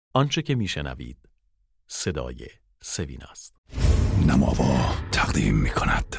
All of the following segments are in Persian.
آنچه که میشنوید صدای سوین است. نماوا تقدیم میکند.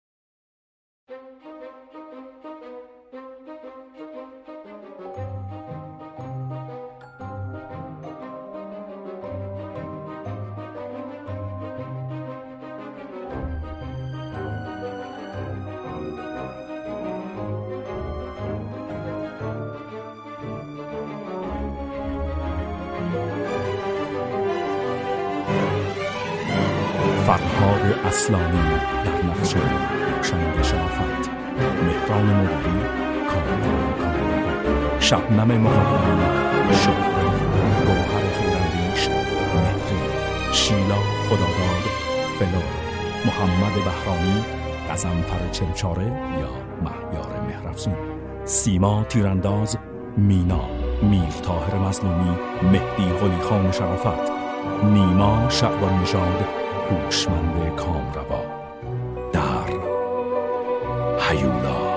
فرهاد اصلانی در نقش شنگ شرافت، مهران مدیری کامران کامران، شبنم مقدمی شهره، گوهر خیراندیش مهری، شیلا خداداد فلو، محمد بهرانی غضنفر چمچاره یا مهیار مهرافزون، سیما تیرانداز مینا، میر طاهر مظلومی مهدی قلی خان شرافت، نیما شعبان نژاد هوشمند کامروا در هیولا.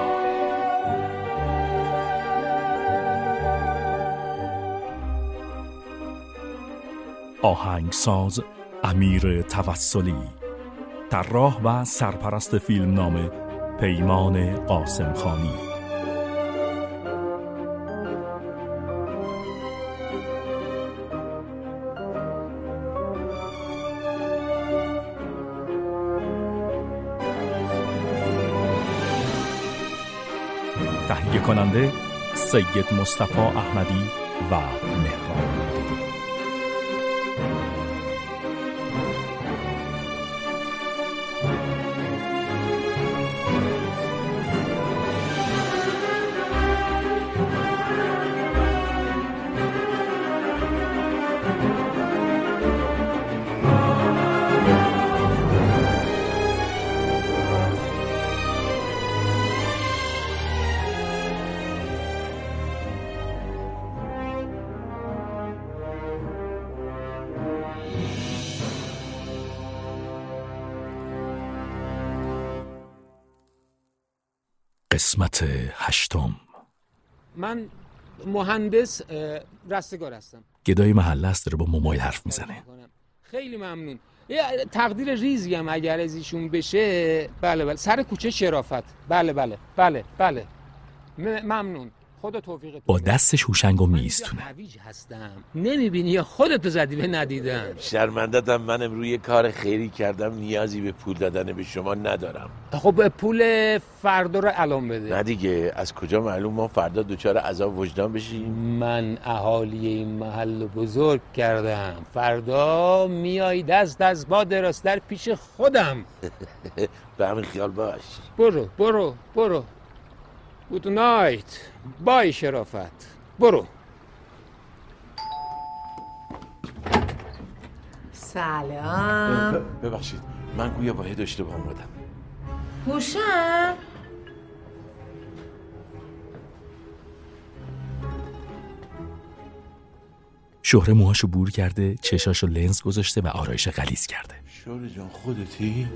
آهنگساز امیر توسلی، طراح و سرپرست فیلمنامه پیمان قاسم خانی. تهیه کننده سید مصطفی احمدی و مهران مدیری. قسمت 8. من مهندس رستگار هستم. گدای محله است، داره با موبایل حرف میزنه. خیلی ممنون. یه تقدیر ریزی هم اگر از ایشون بشه. بله سر کوچه شرافت. بله ممنون. خدا توفیقت. با دستش هوشنگو میستونه. نمیبینی یا خودت زدی به ندیدم؟ شرمنده‌ام، منم روی کار خیری کردم، نیازی به پول دادن به شما ندارم. خب پول فردا رو الان بده. نه دیگه، از کجا معلوم ما فردا دوچار عذاب وجدان بشیم؟ من اهالی این محل رو بزرگ کردم. فردا میای دست از با دراستر پیش خودم. به همین خیال باش. برو گود نایت. بای شرافت. برو. سلام. ببخشید، من گویا واحد اشتباه اومدم. هوشنگ. شهره موهاشو بور کرده، چشاشو لنز گذاشته و آرایش غلیظ کرده. شهره جان خودتی؟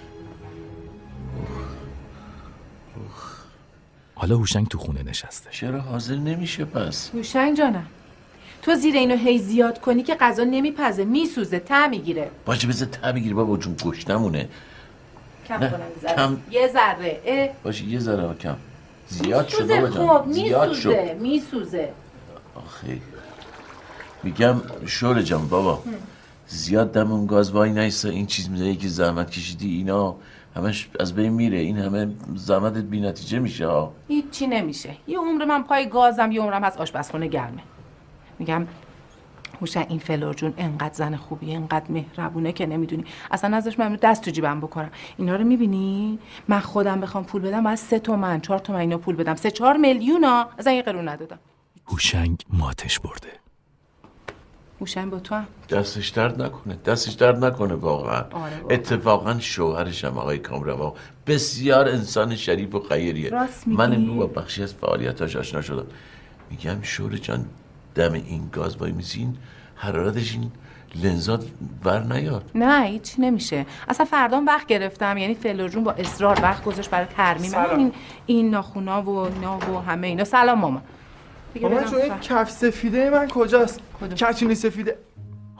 حالا هوشنگ تو خونه نشسته. چرا حاضر نمیشه پس؟ هوشنگ جانم، تو زیر اینو هی زیاد کنی که غذا نمیپزه، میسوزه، ته میگیره. باشه بذار ته بگیره بابا جون، گشتمونه. کم کنم یه ذره. باشه یه ذره کم. زیاد شد بابا جان. زیاد شد. میسوزه. آخه میگم شهره جان بابا، زیاد دم اون گاز وای نیستا. این چیز میزنی که زحمت کشیدی اینا همش از بین میره. این همه زحمتت بی نتیجه میشه ها. هیچی نمیشه. یه عمر من پای گازم، یه عمرم از آشپزخونه گرمه. میگم هوشنگ این فلور جون انقدر زن خوبیه، انقدر مهربونه که نمیدونی. اصلا ازش من دست تو جیبم بکنم. اینا رو میبینی؟ من خودم بخوام پول بدم باید 3 تومن 4 تومن اینا پول بدم. 3-4 میلیونا. اصلا یه قرون ندادم. هوشنگ ماتش برده. هوشنگ با تو هم دستش درد نکنه واقعا. اتفاقا شوهرشم آقای کامروا بسیار انسان شریف و خیریه. من امروز با بخشی از فعالیتاش آشنا شدم. میگم شهره جان دم این گاز وای میزین، حرارتش این لنزات ور نیاد. نه هیچ نمیشه. اصلا فردام وقت گرفتم، یعنی فلور جون با اصرار وقت گذاشت برای ترمیم این ناخونا و همه اینا. سلام ماما. مامان جون این کف سفیده من کجاست؟ کچونی سفیده.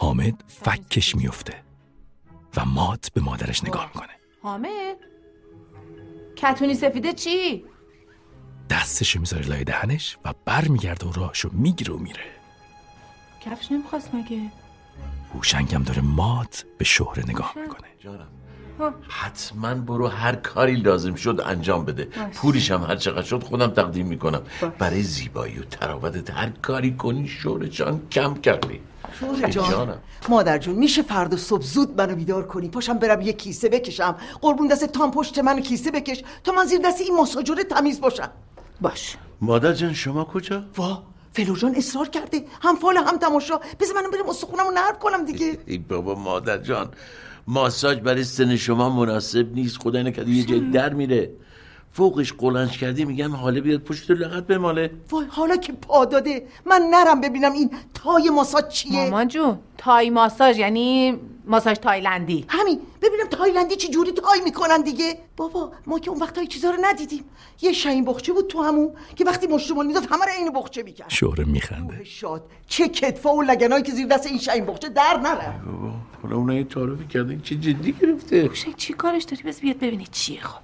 حامد فکش میفته و مات به مادرش نگاه میکنه. حامد کتونی سفیده چی؟ دستشو میذاره لای دهنش و بر میگرده و راهشو میگیره و میره. کفش نمیخواست مگه؟ هوشنگ هم داره مات به شهره نگاه میکنه. جانم حتما برو هر کاری لازم شد انجام بده. پولش هم هر چقدر شد خودم تقدیم میکنم. برای زیبایی و تراوتت هر کاری کنی شهره جان کم کردی. شهره جان مادر جون میشه فردا صبح زود منو بیدار کنی پاشم برم یه کیسه بکشم. قربون دست تام پشت منو کیسه بکش تا من زیر دست این ماساژور تمیز باشم. باش. مادر جان شما کجا؟ وا فلور جان اصرار کرده هم فال هم تماشا. بذار منم برم استخونمو نرم کنم دیگه. ای بابا مادر جان ماساژ برای سن شما مناسب نیست. خدا نکنه یه جای در میره. فوقش قلنج کردی میگم حاله بیاد پشت لغت بماله. وای حالا که پا داده من نرم ببینم این تای ماساژ چیه. مامان جون تای ماساژ یعنی ماساژ تایلندی. همین ببینم تایلندی چه جوری تای میکنن دیگه. بابا ما که اون وقتا این چیزا رو ندیدیم. یه شاهین بخچه بود تو همون که وقتی مشتمال میداد همه رو عین بخچه میکرد. شهره میخنده. شاد چه کتفا و لگنایی که زیر دست این شاهین بخچه در نره. بابا حالا اونها یه تعارفی کردن چه جدی گرفته. هوشنگ چی کارش داری؟ بس بیاد ببینید چیه. خب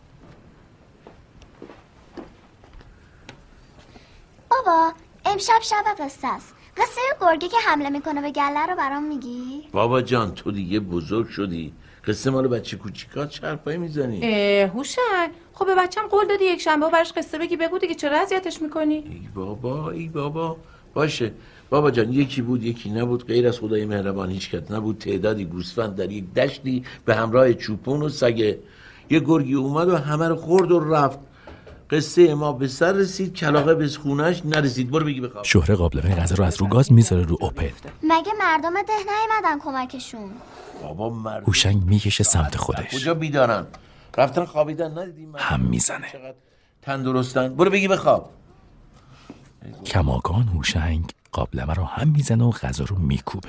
بابا امشب شب قصه است. قصه گرگه که حمله میکنه به گله رو برام میگی؟ بابا جان تو دیگه بزرگ شدی. قصه مال بچه کوچیکات چه حرفایی میزنی؟ هوشنگ خب به بچه‌م قول دادی یک شنبه براش قصه بگی. بگو دیگه چرا اذیتش میکنی؟ ای بابا باشه بابا جان. یکی بود یکی نبود غیر از خدای مهربان هیچ کس نبود. تعدادی گوسفند در یک دشتی به همراه چوپون و سگه. یه گرگی اومد و همه رو خورد و رفت. قصه ما به سر رسید کلاغه به خونش نرسید. برو بگی بخواب. شهره قابلمه غذا رو از رو گاز میذاره رو اوپن. مگه مردم ده نیومدن کمکشون؟ بابا مردم هوشنگ میکشه سمت خودش. کجا بیدارن؟ رفتن خوابیدن ندیدیم؟ هم میزنه. تندرستن. برو بگی بخواب. کماکان هوشنگ قابلمه رو هم میزنه و غذا رو میکوبه.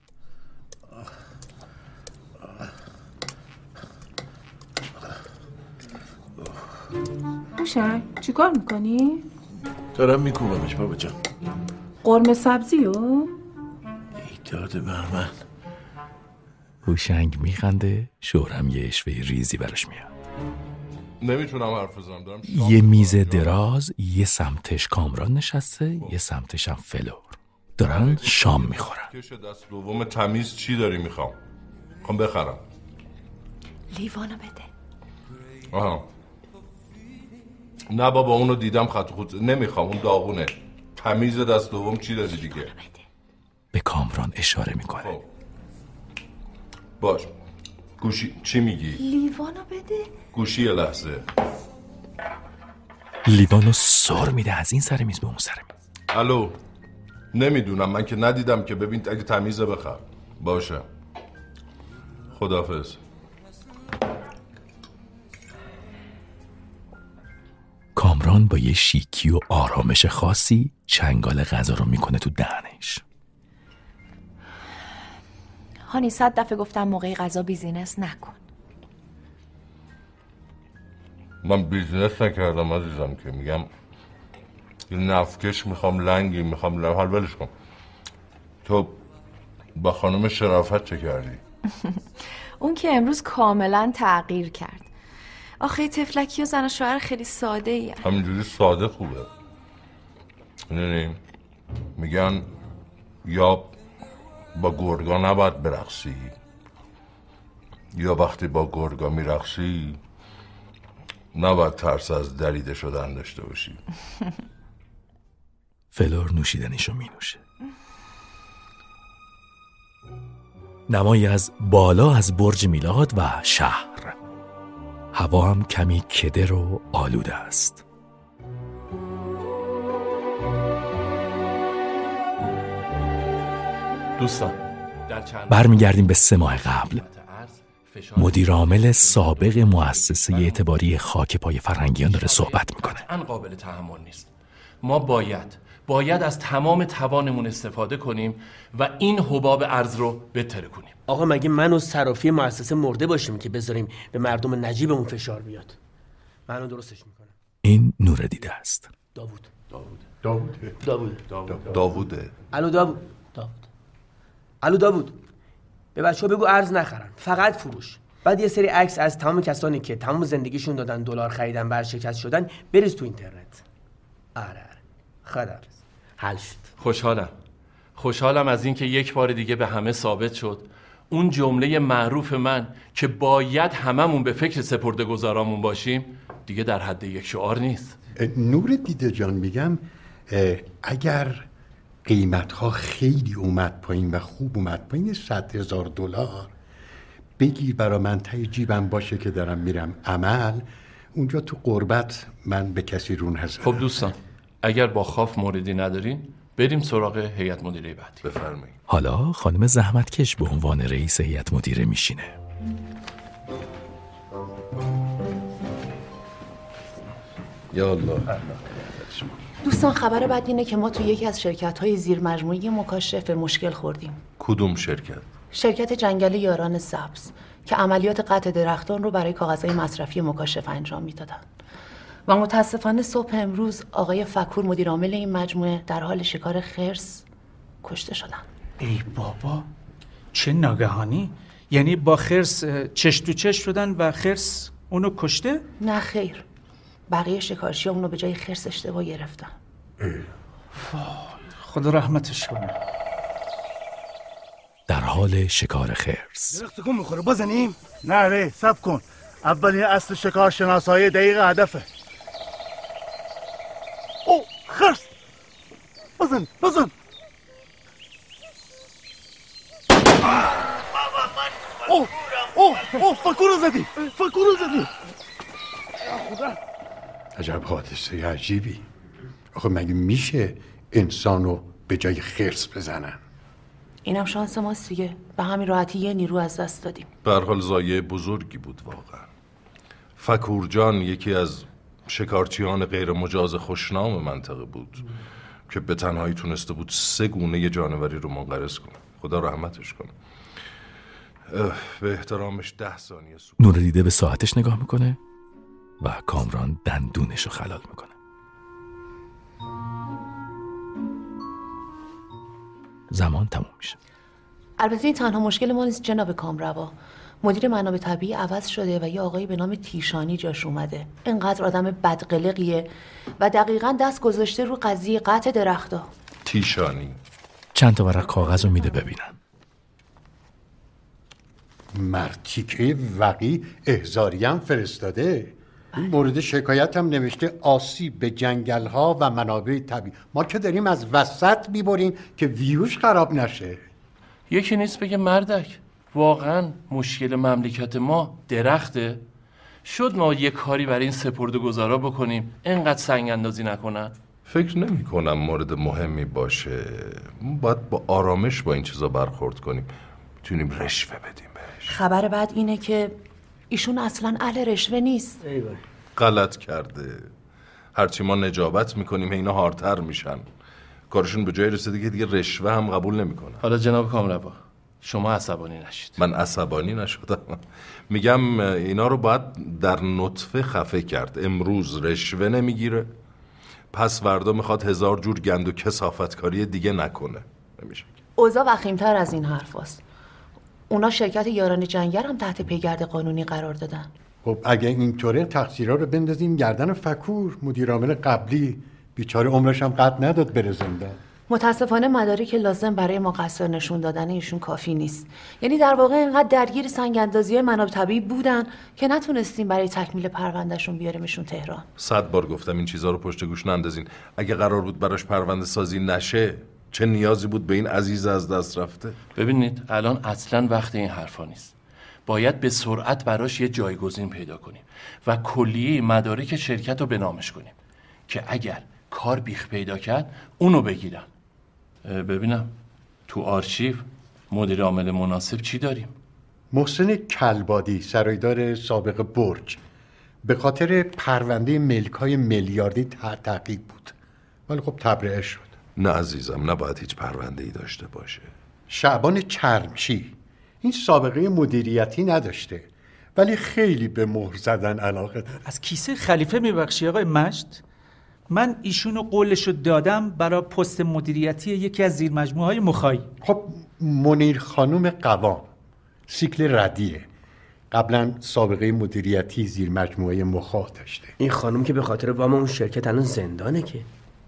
هوشنگ چی کار میکنی؟ دارم میکوبمش بابا جان. قرمه سبزی و؟ ای داده بهمن. هوشنگ میخنده. شهرم یه اشوه ریزی براش میاد. نمیتونم حرف بزنم دارم. یه میز دراز یه سمتش کامران نشسته یه سمتش هم فلور. دارن شام میخورن. کش دست دوم تمیز چی داری میخوام بخرم. لیوانو بده. آها نه بابا اونو دیدم خط خود نمیخوام. اون داغونه. تمیز دست دوم چی داری دیگه؟ به کامران اشاره میکنه. خب. باش گوشی چی میگی؟ لیوانو بده. گوشی یه لحظه. لیوانو سر میده از این سر میز به اون سر میز. الو نمیدونم من که ندیدم که. ببین اگه تمیزه بخر. باشه خداحافظ. کامران با یه شیکی و آرامش خاصی چنگال غذا رو میکنه تو دهنش. هانی 100 دفعه گفتم موقع غذا بیزینس نکن. من بیزینس نکردم عزیزم که میگم یه نفکش میخوام لنگی میخوام حال ولش کن. تو با خانم شرافت چه کردی؟ اون که امروز کاملا تغییر کرد. آخه تفلکی و زن و شوهر خیلی ساده ای. همینجوری ساده خوبه. یعنی میگن یا با گرگا نباید برقصی یا وقتی با گرگا میرقصی نباید ترس از دریده شدن داشته باشی. فلور نوشیدنیشو مینوشه. نمایی از بالا از برج میلاد و شهر. هوا هم کمی کدر و آلوده است. دوستان برمیگردیم به 3 ماه قبل. مدیر عامل سابق مؤسسه اعتباری خاک پای فرهنگیان داره صحبت میکنه. قطعاً قابل تحمل نیست. ما باید از تمام توانمون استفاده کنیم و این حباب ارز رو بتره کنیم. آقا مگه من و صرافی مؤسسه مرده باشیم که بذاریم به مردم نجیبمون فشار بیاد؟ منو درستش میکنم. این نور دیده است. داووده. داووده. الو داوود. به بچه‌ها بگو ارز نخرن، فقط فروش. بعد یه سری عکس از تمام کسانی که تمام زندگیشون دادن دلار خریدن ورشکست شدن بریز تو اینترنت. آره خدا حل شد. خوشحالم از اینکه یک بار دیگه به همه ثابت شد اون جمله معروف من که باید هممون به فکر سپرده‌گذارامون باشیم دیگه در حد یک شعار نیست. نور دیده جان، میگم اگر قیمت‌ها خیلی اومد پایین و خوب اومد پایین، $100,000 بگیر برا من ته جیبم باشه که دارم میرم عمل، اونجا تو قربت من به کسی رون هستم. خب دوستان، اگر با خواف موردی ندارین بریم سراغ هیئت مدیره بعدی. بفرمایید. حالا خانم زحمتکش به عنوان رئیس هیئت مدیره میشینه. یا الله. دوستان، خبر بد اینه که ما تو یکی از شرکت‌های زیر مجموعه مکاشف مشکل خوردیم. کدوم شرکت؟ شرکت جنگل یاران سبز که عملیات قطع درختان رو برای کاغذهای مصرفی مکاشف انجام میدادن. و متاسفانه صبح امروز آقای فکور مدیر عامل این مجموعه در حال شکار خرس کشته شدن. ای بابا، چه ناگهانی! یعنی با خرس چش تو چش شدن و خرس اونو کشته؟ نه خیر، بقیه شکارچی‌ها اونو به جای خرس اشتباه گرفتن. وای، خدا رحمتش کنه. در حال شکار خرس. درخت گم میخوره بزنیم؟ نه صبر کن، اول این اصل شکار شناسایی دقیق هدفه. او خرس، بزن. او فکور رو زدی. عجب حادثه عجیبی. آخه مگه میشه انسانو به جای خرس بزنن؟ اینم شانس ماست دیگه، به همین راحتی یه نیرو از دست دادیم. به هر حال ضایعه بزرگی بود واقعا. فکور جان یکی از شکارچیان غیر مجاز خوشنام منطقه بود که به تنهایی تونسته بود 3 گونه جانوری رو منقرض کنه. خدا رحمتش کنه. به احترامش 10 ثانیه سکوت. نور دیده به ساعتش نگاه میکنه و کامران دندونش رو خلال میکنه. زمان تموم میشه. البته این تنها مشکل ما نیست جناب کامروا. مدیر منابع طبیعی عوض شده و یه آقایی به نام تیشانی جاش اومده. اینقدر آدم بدقلقیه و دقیقاً دست گذاشته رو قضیه قطع درختا. تیشانی چند تا ورق کاغذ رو میده ببینم. مرتیکه وقی احضاری هم فرستاده. این مورد شکایت هم نوشته آسیب به جنگل‌ها و منابع طبیعی. ما که داریم از وسط میبریم که ویوش خراب نشه. یکی نیست بگه مردک واقعا مشکل مملکت ما درخته؟ شد ما یه کاری برای این سپرده‌گذارا بکنیم اینقدر سنگ اندازی نکنن؟ فکر نمی کنم مورد مهمی باشه. باید با آرامش با این چیزا برخورد کنیم. میتونیم رشوه بدیم بهش. خبر بعد اینه که ایشون اصلا اهل رشوه نیست. غلط کرده. هرچی ما نجابت میکنیم اینا هارتر میشن. کارشون به جای رسیده که دیگه رشوه هم قبول نمیکنن. حالا جناب کامروا شما عصبانی نشید. من عصبانی نشدم. میگم اینا رو باید در نطفه خفه کرد. امروز رشوه نمیگیره، پس فردا میخواد 1000 جور گند و کثافتکاری دیگه نکنه. نمیشه. اوضاع وخیم‌تر از این حرف هست. اونا شرکت یاران جنگل هم تحت پیگرد قانونی قرار دادن. خب اگه اینطوره تقصیرها رو بندازیم گردن فکور، مدیر عامل قبلی. بیچاره عمرش هم قد نداد بره زندان. متاسفانه مدارک لازم برای مقصر نشون دادن ایشون کافی نیست. یعنی در واقع اینقدر درگیر سنگ اندازی منابع طبیعی بودن که نتونستیم برای تکمیل پروندهشون بیاریمشون تهران. 100 بار گفتم این چیزا رو پشت گوش نندازین. اگه قرار بود براش پرونده سازی نشه چه نیازی بود به این عزیز از دست رفته؟ ببینید الان اصلا وقت این حرفا نیست. باید به سرعت براش یه جایگزین پیدا کنیم و کلیه مدارک شرکت رو به نامش کنیم که اگر کار بیخ پیدا کرد اونو بگیرن. ببینم تو آرشیو مدیر عامل مناسب چی داریم؟ محسن کلبادی، سرایدار سابق برج، به خاطر پرونده ملک‌های میلیاردی تعقیب بود ولی خب تبرئه شد. نه عزیزم، نباید هیچ پرونده‌ای داشته باشه. شعبان چرمشی، این سابقه مدیریتی نداشته ولی خیلی به مهر زدن علاقه داره. از کیسه خلیفه میبخشی آقای مجد؟ من ایشونو قولشو دادم برای پست مدیریتی یکی از زیر مجموعه های مخایی. خب منیر خانم قوام سیکل ردیه. قبلا سابقه مدیریتی زیر مجموعه مخاط داشته. این خانم که به خاطر وام اون شرکت الان زندانه که.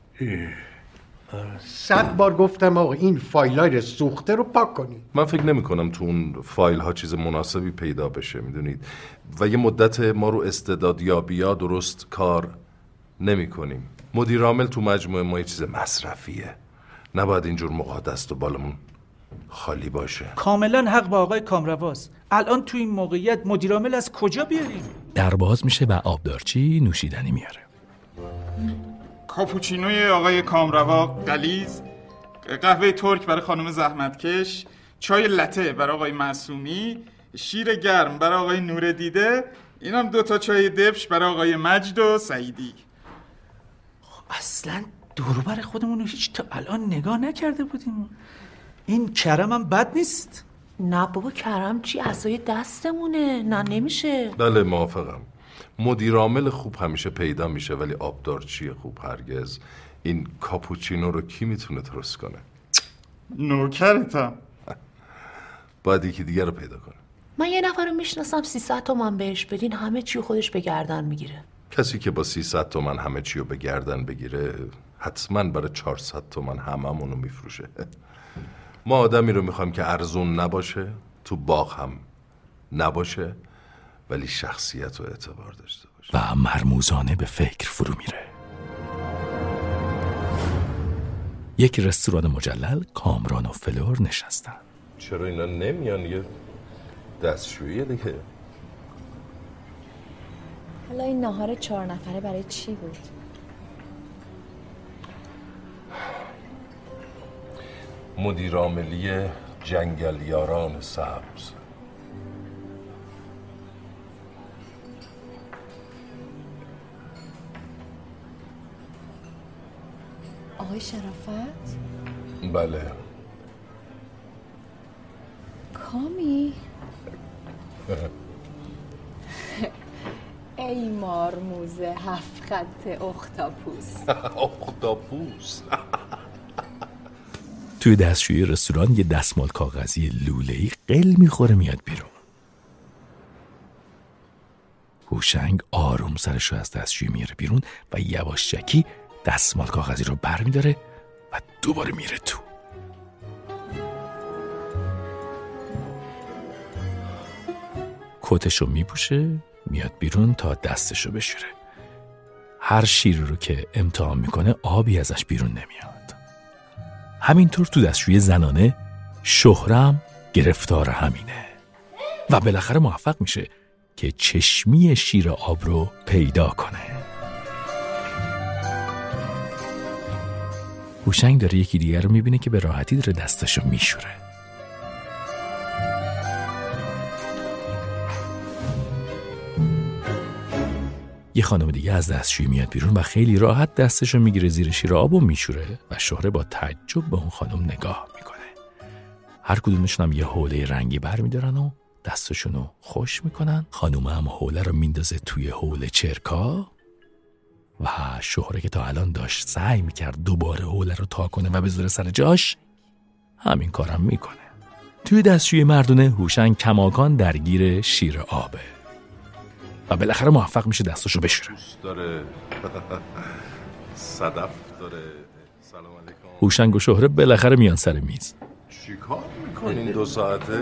100 بار گفتم آقا این فایل‌های سوخته رو پاک کنید. من فکر نمی‌کنم تو اون فایل ها چیز مناسبی پیدا بشه، میدونید، و یه مدت ما رو استعدادیابی‌ها درست کار نمی‌کنیم. مدیر عامل تو مجموعه ما یه چیز مصرفیه، نباید اینجور موقع دست و بالمون خالی باشه. کاملا حق با آقای کامرواست. الان تو این موقعیت مدیر عامل از کجا بیاریم؟ در باز میشه و آبدارچی نوشیدنی میاره. کاپوچینوی آقای کامروا غلیظ، قهوه ترک برای خانم زحمتکش، چای لته برای آقای معصومی، شیر گرم برای آقای نوردیده، اینم 2 تا چای دبش برای آقای مجد و سعیدی. اصلا دوروبر خودمون رو هیچ تا الان نگاه نکرده بودیم. این کرم هم بد نیست. نه بابا کرم چی؟ عصای دستمونه. نه نمیشه. بله موافقم. مدیر عامل خوب همیشه پیدا میشه ولی آبدارچی خوب هرگز. این کاپوچینو رو کی میتونه درست کنه؟ نوکرتم. باید یکی دیگر رو پیدا کنه. من یه نفر رو میشناسم 300 تومن بهش بدین همه چی خودش به گردن میگیره. کسی که با 300 تومن همه چی رو به گردن بگیره حتما برای 400 تومن هممون رو میفروشه. ما آدمی رو میخوایم که ارزون نباشه، تو باغ هم نباشه، ولی شخصیت و اعتبار داشته باشه. و مرموزانه به فکر فرو میره. یک رستوران مجلل کامران و فلور نشستن. چرا اینا نمیان یه دستشویی دیگه؟ حالا این ناهار 4 نفره برای چی بود؟ مدیر عاملی جنگلیاران سبز. آقای شرافت؟ بله. کامی؟ ای مارموز 7 خط اختاپوس. اختاپوس. توی دستشویی رستوران یه دستمال کاغذی لوله‌ای قل میخوره میاد بیرون. هوشنگ آروم سرشو از دستشویی میاره بیرون و یواشکی دستمال کاغذی رو برمیداره و دوباره میره تو. کتشو میپوشه میاد بیرون تا دستشو بشوره. هر شیر رو که امتحان میکنه آبی ازش بیرون نمیاد. همینطور تو دستشویی زنانه شهرم گرفتار همینه و بالاخره موفق میشه که چشمی شیر آب رو پیدا کنه. هوشنگ داره یکی دیگر رو میبینه که به راحتی داره دستشو میشوره. یه خانم دیگه از دستشویی میاد بیرون و خیلی راحت دستشو میگیره زیر شیر آب و میشوره و شهره با تعجب به اون خانم نگاه میکنه. هر کدومشون هم یه حوله رنگی برمیدارن و دستشونو خوش میکنن. خانم هم حوله رو میندازه توی حوله چرکا و شهره که تا الان داشت سعی میکرد دوباره حوله رو تا کنه و بذاره سر جاش همین کارم میکنه. توی دستشویی مردونه هوشنگ کماکان درگیر شیر آبه و بالاخره موفق میشه دستشو بشوره. داره صدف داره. سلام علیکم. هوشنگ و شهره بالاخره میان سر میز. چی کار میکنین 2 ساعته؟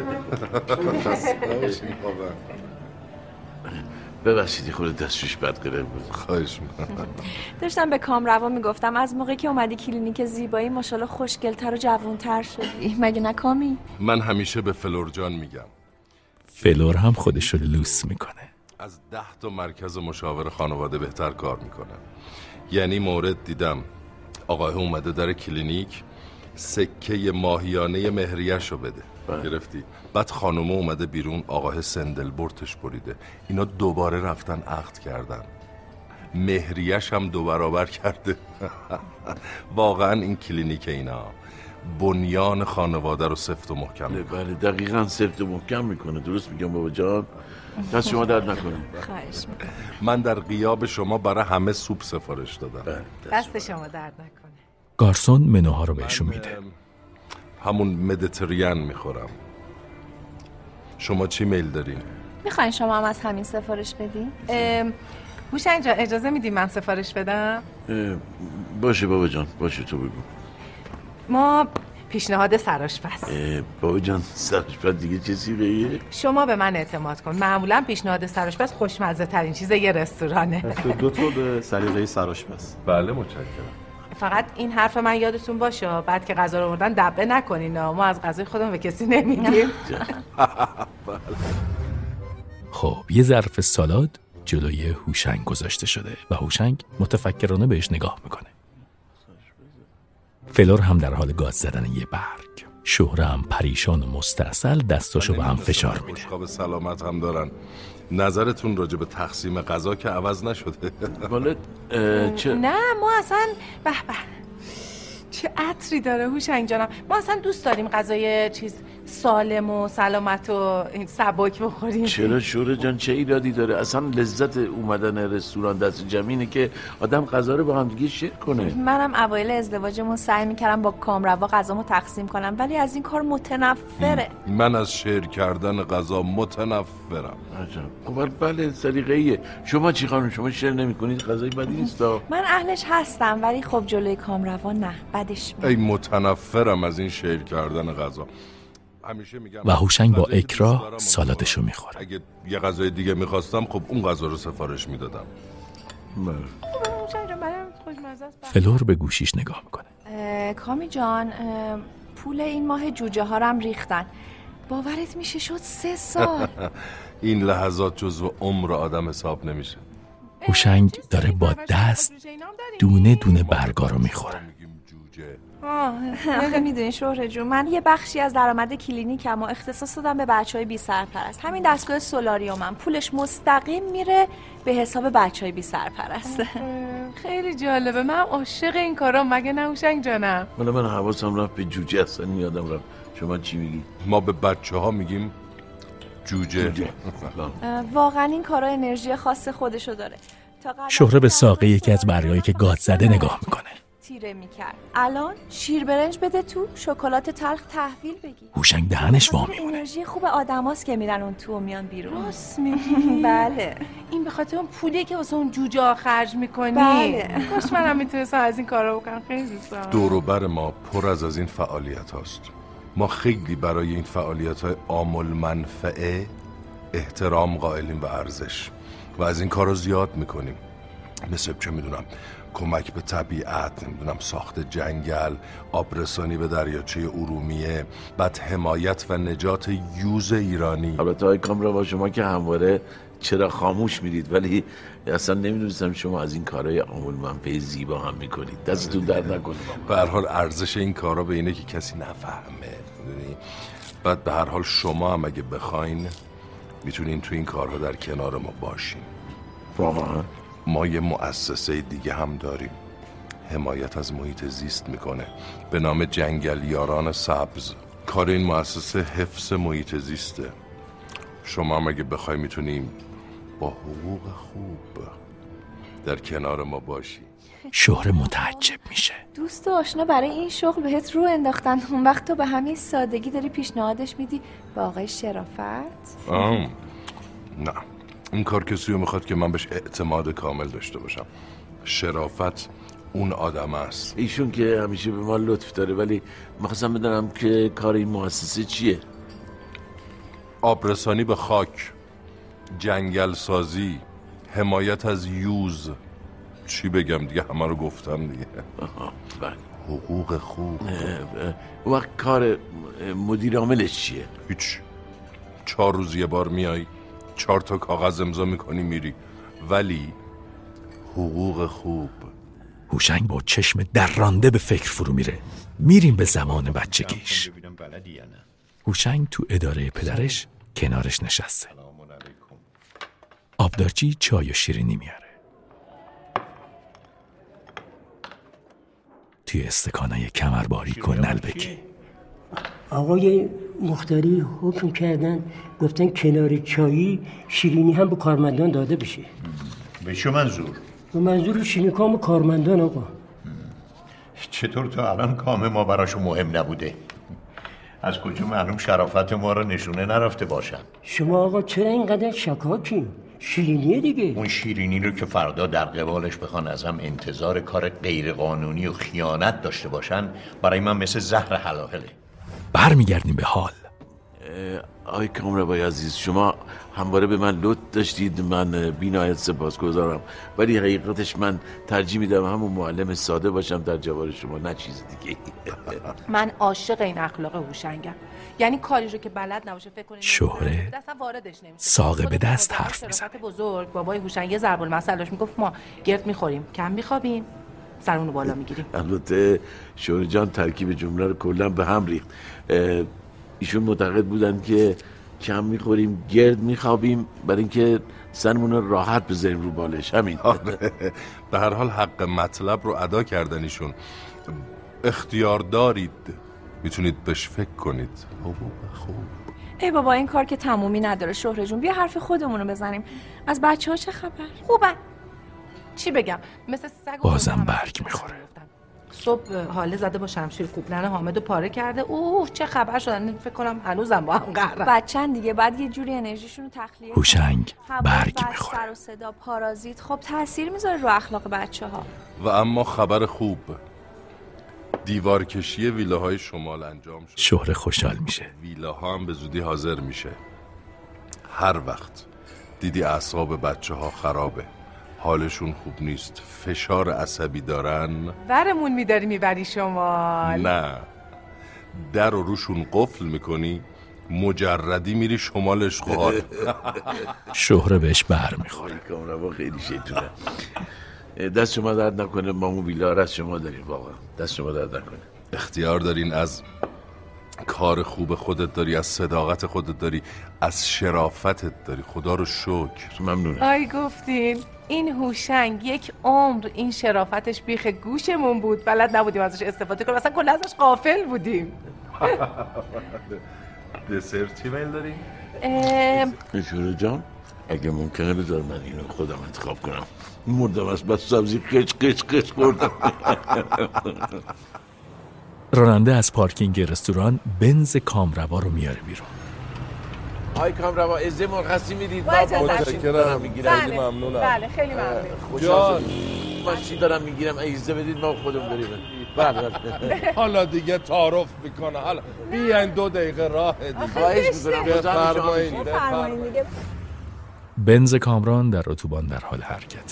ببخشید خود دستشویش بدقلق بود. خواهش میکنم. داشتم به کامروا میگفتم از موقعی که اومدی کلینیک زیبایی ماشاءالله خوشگل‌تر و جوان‌تر شدی. مگه نه کامی؟ من همیشه به فلور جان میگم. فلور هم خودشو لوس میکنه. از 10 تا مرکز مشاور خانواده بهتر کار میکنم. یعنی مورد دیدم آقای اومده در کلینیک سکه ماهیانه مهریه‌شو بده. گرفتی؟ بعد خانومه اومده بیرون آقای سندل برتش بریده. اینا دوباره رفتن عقد کردن. مهریه‌ش هم 2 برابر کرده. واقعا این کلینیک اینا بنیان خانواده رو سفت و محکم میکنه. بله دقیقاً سفت و محکم میکنه. درست میگم بابا جان؟ دست شما درد نکنه. خواهش میکنم. من در غیاب شما برای همه سوپ سفارش دادم. دست شما درد نکنه. گارسون منوها رو بهشون میده. همون مدیترین میخورم. شما چی میل دارین؟ میخواین شما هم از همین سفارش بدین؟ هوشنگ جان اجازه میدی من سفارش بدم؟ باشه بابا جان، باشه تو بگو. ما پیشنهاد سرآشپز. بابا جان سرآشپز دیگه چیزی غیره؟ شما به من اعتماد کن. معمولا پیشنهاد سرآشپز خوشمزه ترین چیز یه رستورانه. دو تا به سلیقه سرآشپز. بله متشکرم. فقط این حرف من یادتون باشه بعد که غذا رو آوردن دبه نکنین. ما از غذای خودمون به کسی نمیگیم. خب یه ظرف سالاد جلوی هوشنگ گذاشته شده و هوشنگ متفکرانه بهش نگاه میکنه. فلور هم در حال گاز زدن یه برگ. شهره هم پریشان و مستعسل دستاشو به هم فشار میده. بشقاب سلامت هم دارن. نظرتون راجع به تقسیم غذا که عوض نشده؟ چه؟ نه ما اصلا به چه عطری داره هوشنگ جانم. ما اصلا دوست داریم غذای چیز سالم و سلامت و سبک بخوریم. چرا شوره جان چه ایرادی داره؟ اصلا لذت اومدن رستوران دست جمعینه که آدم غذا رو با هم دیگه شیر کنه. منم اوایل ازدواجمون سعی میکردم با کامروا غذامو تقسیم کنم ولی از این کار متنفره. من از شیر کردن غذا متنفرم. عجب. خب بله سلیقه‌ایه. شما چی خانم؟ شما شیر نمی‌کنید؟ غذای بدی نیست. من اهلش هستم ولی خب جلوی کامروا نه، بدش میاد. ای متنفرم از این شیر کردن غذا. و هوشنگ با اکراه سالادشو میخوره. اگه یه غذای دیگه میخواستم خب اون غذا رو سفارش میدادم. فلور به گوشیش نگاه میکنه. کامی جان پول این ماه جوجه هارم ریختن. باورت میشه شد 3 سال. این لحظات جزو عمر آدم حساب نمیشه. هوشنگ داره با دست دونه دونه برگا رو میخوره. آخه میدونی شهره جون من یه بخشی از درآمد کلینیکم و اختصاص دادم به بچهای بی سرپرست. همین دستگاه سولاریومم پولش مستقیم میره به حساب بچهای بی سرپرست. خیلی جالبه. من عاشق این کارام مگه نه هوشنگ جانم؟ من حواسم رفت به جوجه اصلا یادم رفت. شما چی میگی؟ ما به بچه‌ها میگیم جوجه. واقعا این کارا انرژی خاص خودشو داره. شهره به ساقه یکی از برگایی که گاز زده نگاه میکنه. تیره میکرد. الان شیر برنج بده تو، شکلات تلخ تحویل بگیر. هوشنگ دهنش وا میمونه. انرژی خوب آدماست که میرن اون تو و میان بیرون. راست میگی؟ بله. این به خاطر اون پولیه که واسه اون جوجه ها خرج میکنی. بله. کاش منم میتونستم از این کارا بکنم. خیلی دوست دارم. دور و بر ما پر از این فعالیت هاست. ما خیلی برای این فعالیت های عامل منفعه احترام قائلیم و ارزش و از این کارا زیاد میکنیم. مثل چه میدونم کمک به طبیعت، نمیدونم ساخت جنگل، آبرسانی به دریاچه ارومیه، بعد حمایت و نجات یوز ایرانی. البته های کامروا شما که همواره چرا خاموش میرید ولی اصلا نمیدونستم شما از این کارهای عامل منفعه زیبا هم میکنید. دستتون درد نکنه. به هر حال ارزش این کارا به اینه که کسی نفهمه. بعد به هر حال شما هم اگه بخواین میتونین تو این کارها در کنار ما باشین. واقعا ما یه مؤسسه دیگه هم داریم حمایت از محیط زیست میکنه به نام جنگلیاران سبز. کار این مؤسسه حفظ محیط زیسته. شما هم اگه بخوای میتونیم با حقوق خوب در کنار ما باشی. شهره متعجب میشه. دوست و آشنا برای این شغل بهت رو انداختن، اون وقت تو به همین سادگی داری پیشنهادش میدی به آقای شرافت؟ نه این کار کسی رو میخواد که من بهش اعتماد کامل داشته باشم. شرافت اون آدم است. ایشون که همیشه به ما لطف داره ولی میخواستم بدونم که کار این مؤسسه چیه؟ آبرسانی به خاک، جنگل سازی، حمایت از یوز. چی بگم دیگه، همه رو گفتم دیگه. حقوق خوب. وقت کار مدیر عاملش چیه؟ هیچ. 4 روز یه بار میای 4 تا کاغذ امضا میکنی میری، ولی حقوق خوب. هوشنگ با چشم دررانده به فکر فرو میره. میریم به زمان بچگیش. هوشنگ تو اداره پدرش کنارش نشسته. آبدارچی چای و شیرینی میاره. توی استکانای کمرباریک و نلبکی. آقای مختاری حکم کردن گفتن کنار چایی شیرینی هم به کارمندان داده بشه. به چه منظور؟ به منظور شیرینی کام کارمندان آقا. چطور تا الان کام ما براشو مهم نبوده؟ از کجا معلوم شرافت ما رو نشونه نرفته باشن؟ شما آقا چرا اینقدر شکاکین؟ شیرینیه دیگه. اون شیرینی رو که فردا در قبالش بخوان ازم انتظار کار غیرقانونی و خیانت داشته باشن، برای من مثل زهر حلاحله. برمیگردیم به حال. آقای کامربای عزیز، شما همواره به من لطف داشتید، من بی‌نهایت سپاسگزارم، ولی حقیقتش من ترجیح میدم همون معلم ساده باشم در جوار شما، نه چیز دیگه. من عاشق این اخلاق هوشنگم. یعنی کاری رو که بلد نباشه فکر کنید شهره ساقه به دست حرف میزنه. بزرگ بابای هوشنگ یه ضرب المثل میگفت ما گرد میخوریم، کم میخوابیم، سرمونو بالا میگیریم. البته شهره جان ترکیب جمله رو کلا به هم ریخت. ایشون معتقد بودن که کم میخوریم گرد میخوابیم برای اینکه سرمون رو راحت بذاریم رو بالش. همین. به هر حال حق مطلب رو ادا کردن ایشون. اختیار دارید، میتونید بهش فکر کنید. خوب. ای بابا این کار که تمومی نداره شهره جون، بیا حرف خودمون رو بزنیم. از بچه ها چه خبر؟ خوبن. چی بگم؟ مثل سگ بازم برگ میخوره. صبح حاله زده با شمشیر کوبلن حامدو پاره کرده. اوه چه خبر شدن، فکر کنم هنوزم با هم قهرن. بچه‌ن دیگه، بعد یه جوری انرژیشون رو تخلیه. هوشنگ برگ میخوره. سر و صدا، پارازیت، خب تاثیر میذاره رو اخلاق بچه‌ها. و اما خبر خوب، دیوارکشی ویلاهای شمال انجام شد. شهره خوشحال میشه. ویلاها هم به زودی حاضر میشه. هر وقت دیدی اعصاب بچه‌ها خرابه، حالشون خوب نیست، فشار عصبی دارن، ورمون میداری میبری شمال. نه، در رو روشون قفل میکنی، مجردی میری شمال اشغال. شهره بهش بر میخوره. کامربا خیلی شیطونه. دست شما درد نکنه، ما اون ویلا رو از شما داریم، واقعا دست شما درد نکنه. اختیار دارین، از کار خوب خودت داری، از صداقت خودت داری، از شرافتت داری، خدا رو شکر. ممنونم. آی گفتین این هوشنگ یک عمر این شرافتش بیخ گوشمون بود، بلد نبودیم ازش استفاده کنیم، اصلا کلا ازش غافل بودیم. دسر چی میل داری؟ شهره جان اگه ممکنه بذار من اینو خودم انتخاب کنم، مردم از بس سبزی قش خوردم. راننده از پارکینگ رستوران بنز کامروا رو میاره بیرون. آی کامروا ازه مرخصی میدید؟ با اجازه دارم میگیرم. ممنونم. بله خیلی ممنون. خوشحال ماشین دارم میگیرم، اجازه بدید ما خودمون بریم. بله. حالا دیگه تعارف میکنه. حالا بیاین 2 دقیقه راه دیگه. خواهش میکنم. بفرمایید. بنز کامران در اتوبان در حال حرکته.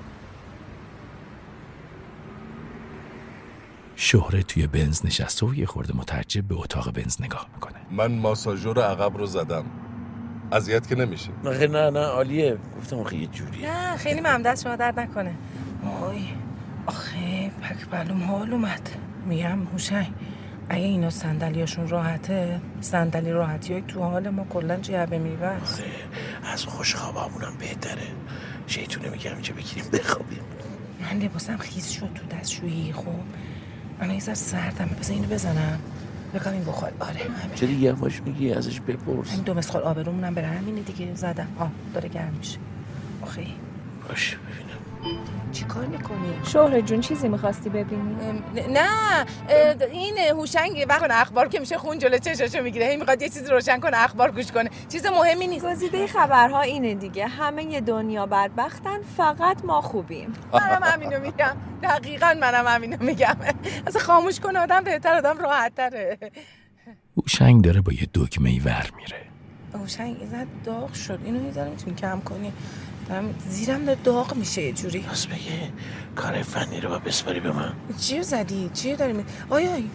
شهره توی بنز نشسته و یه خورده متعجب به اتاق بنز نگاه میکنه. من ماساژور عقب رو زدم، اذیت که نمیشه؟ نه عالیه، گفتم آخه یه جوریه. نه خیلی ممنون، دست شما درد نکنه. وای آخه پک بلوم حال اومد. میگم هوشنگ اگه اینا صندلیاشون راحته، صندلی راحتی های تو حال ما کلا جعبه میبست. از خوشخوابمونم بهتره. شیطونه میگم اینجا بگیریم بخوابیم. من لباسم خیس شد تو دستشویی. خب انا یه ذره سردم، بذار اینو بزنم بگم این بخور. آره چرا یواش میگی؟ ازش بپرس. همین 2 مسخال آبرومونم بره، همینه دیگه. زدم داره گرم میشه. آخه باشه ببینم چی کار میکنی؟ شهره جون چیزی میخواستی ببینی؟ نه این هوشنگ وقت اخبار که میشه خون جلو چشاشو میگیره، هی میخواد یه چیزی روشن کنه اخبار گوش کنه، چیز مهمی نیست. گزیده خبرها اینه دیگه، همه دنیا بدبختن، فقط ما خوبیم. منم همینو میگم، دقیقاً منم همینو میگم. اصلا خاموش کنه آدم بهتر، آدم راحت تره. هوشنگ داره با یه دکمه‌ای ور میره. هوشنگ اینقدر داغ شد، اینو یه ذره میتونی کم کنی؟ زیرم داره داغ میشه یه جوری. بس بگه کار فنی رو بسپاری به من. چیو زدی؟ چیو داری آی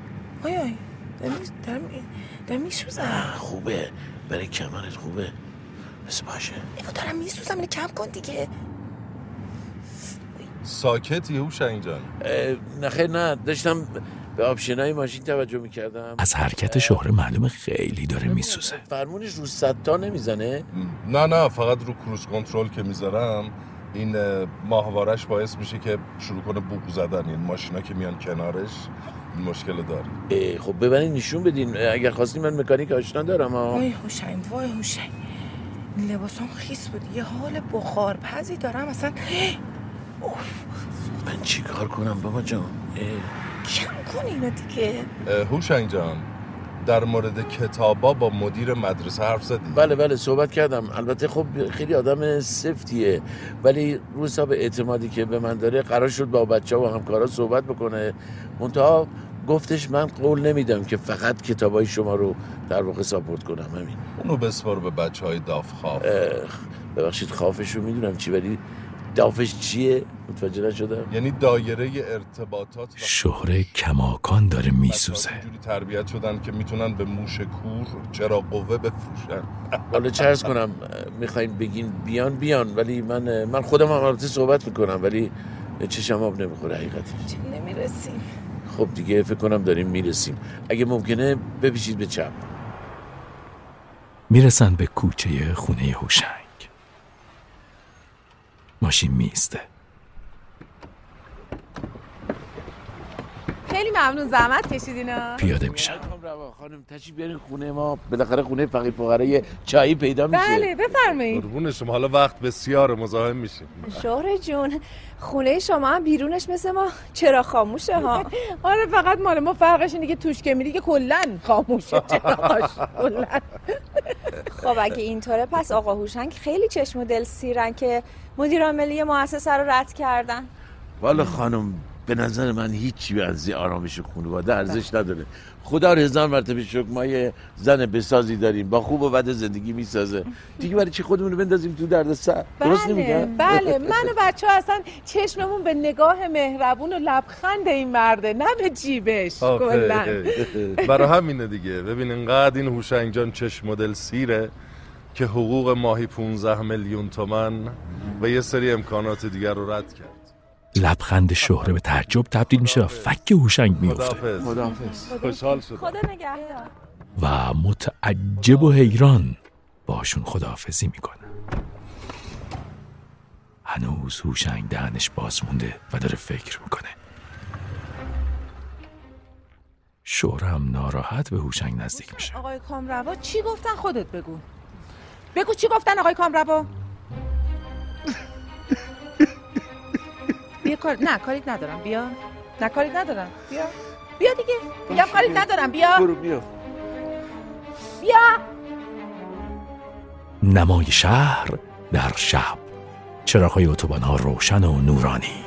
دارم میسوزم. خوبه برای کمرت، خوبه. بس باشه ایو دارم میسوزم، اینو کم کن دیگه. ساکتی هوشنگ جان؟ نه داشتم به آپشنای ماشین توجه میکردم. از حرکت شهره معلومه خیلی داره میسوزه. فرمونش رو 100 تا نمیزنه؟ نه فقط رو کروز کنترل که میذارم این ماهوارش باعث میشه که شروع کنه بوق زدن. این ماشینا که میان کنارش این مشکل داره. خب ببرین نشون بدین، اگر خواستین من مکانیک آشنا دارم. وای هوشنگ لباسام خیس بود، یه حال بخارپزی دارم اصلا. من چی کار کنم بابا جان؟ کم کن اینو دیگه. هوشنگ جان در مورد کتابا با مدیر مدرسه حرف زدی؟ بله صحبت کردم. البته خب خیلی آدم سفتیه، ولی رو حساب اعتمادی که به من داره قرار شد با بچه‌ها و همکارا صحبت بکنه. منتها گفتش من قول نمیدم که فقط کتابای شما رو در واقع ساپورت کنم. همین. اونو بسپار به بچهای داف خاف. ببخشید خافش رو میدونم چی، ولی دافش چیه؟ متوجه نشدم. یعنی دایره ارتباطات. شهره کماکان داره میسوزه. اینجوری تربیت شدن که میتونن به موش کور چراغ قوه بفروشن. حالا چه عرض کنم، میخواین بگین بیان، ولی من خودم هم البته صحبت میکنم، ولی چشم آب نمیخوره حقیقتی. نمیرسیم. خب دیگه فکر کنم داریم میرسیم. اگه ممکنه بپیچید به چپ. میرسن به کوچه خونه هوشنگ. ماشین میسته. خیلی ممنون، زحمت کشیدینا. پیاده میشن. خانم تشریف بیارین خونه ما، بالاخره خونه فقیر فقرای چایی پیدا میشه. بله بفرمایید. قربون شما، حالا وقت بسیار مزاحم میشیم. شهره جون، خونه شما هم بیرونش مثل ما چرا خاموشه ها؟ آره فقط مال ما فرقش اینه که توش که میری که کلا خاموشه چراغاش کلا. خب اگه اینطوره پس آقا هوشنگ خیلی چشم و دل سیرن که مدیر عاملی مؤسسه رو رد کردن. والا خانم به نظر من هیچی از آرامش خانواده ارزش نداره. خدا رو هزار مرتبه شکر ما یه زن بسازی داریم، با خوب و بد زندگی میسازه. دیگه برای چی خودمون رو بندازیم تو دردسر؟ درست نمیگم؟ بله من و بچه‌ها اصلا چشممون به نگاه مهربون و لبخند این مرده، نه به جیبش کلا. برای همینه دیگه. ببین اینقدر این هوشنگ جان چشم و دل سیره که حقوق ماهی 15 میلیون تومان و یه سری امکانات دیگر رو رد کرد. لبخند شهره به تعجب تبدیل میشه و فک هوشنگ میفته. خداحافظ. خوشحال شدم. خدا نگهدار. و متعجب و حیران باشون خداحافظی میکنه. هنوز هوشنگ دهنش باز مونده و داره فکر میکنه. شهره هم ناراحت به هوشنگ نزدیک میشه. آقای کامروا چی گفتن؟ خودت بگو چی گفتن آقای کامروا؟ بیا کاریت ندارم بیا. بیا دیگه. میگم کاریت ندارم بیا. برو بیا. نمای شهر در شب. چراغ‌های اتوبان‌ها روشن و نورانی.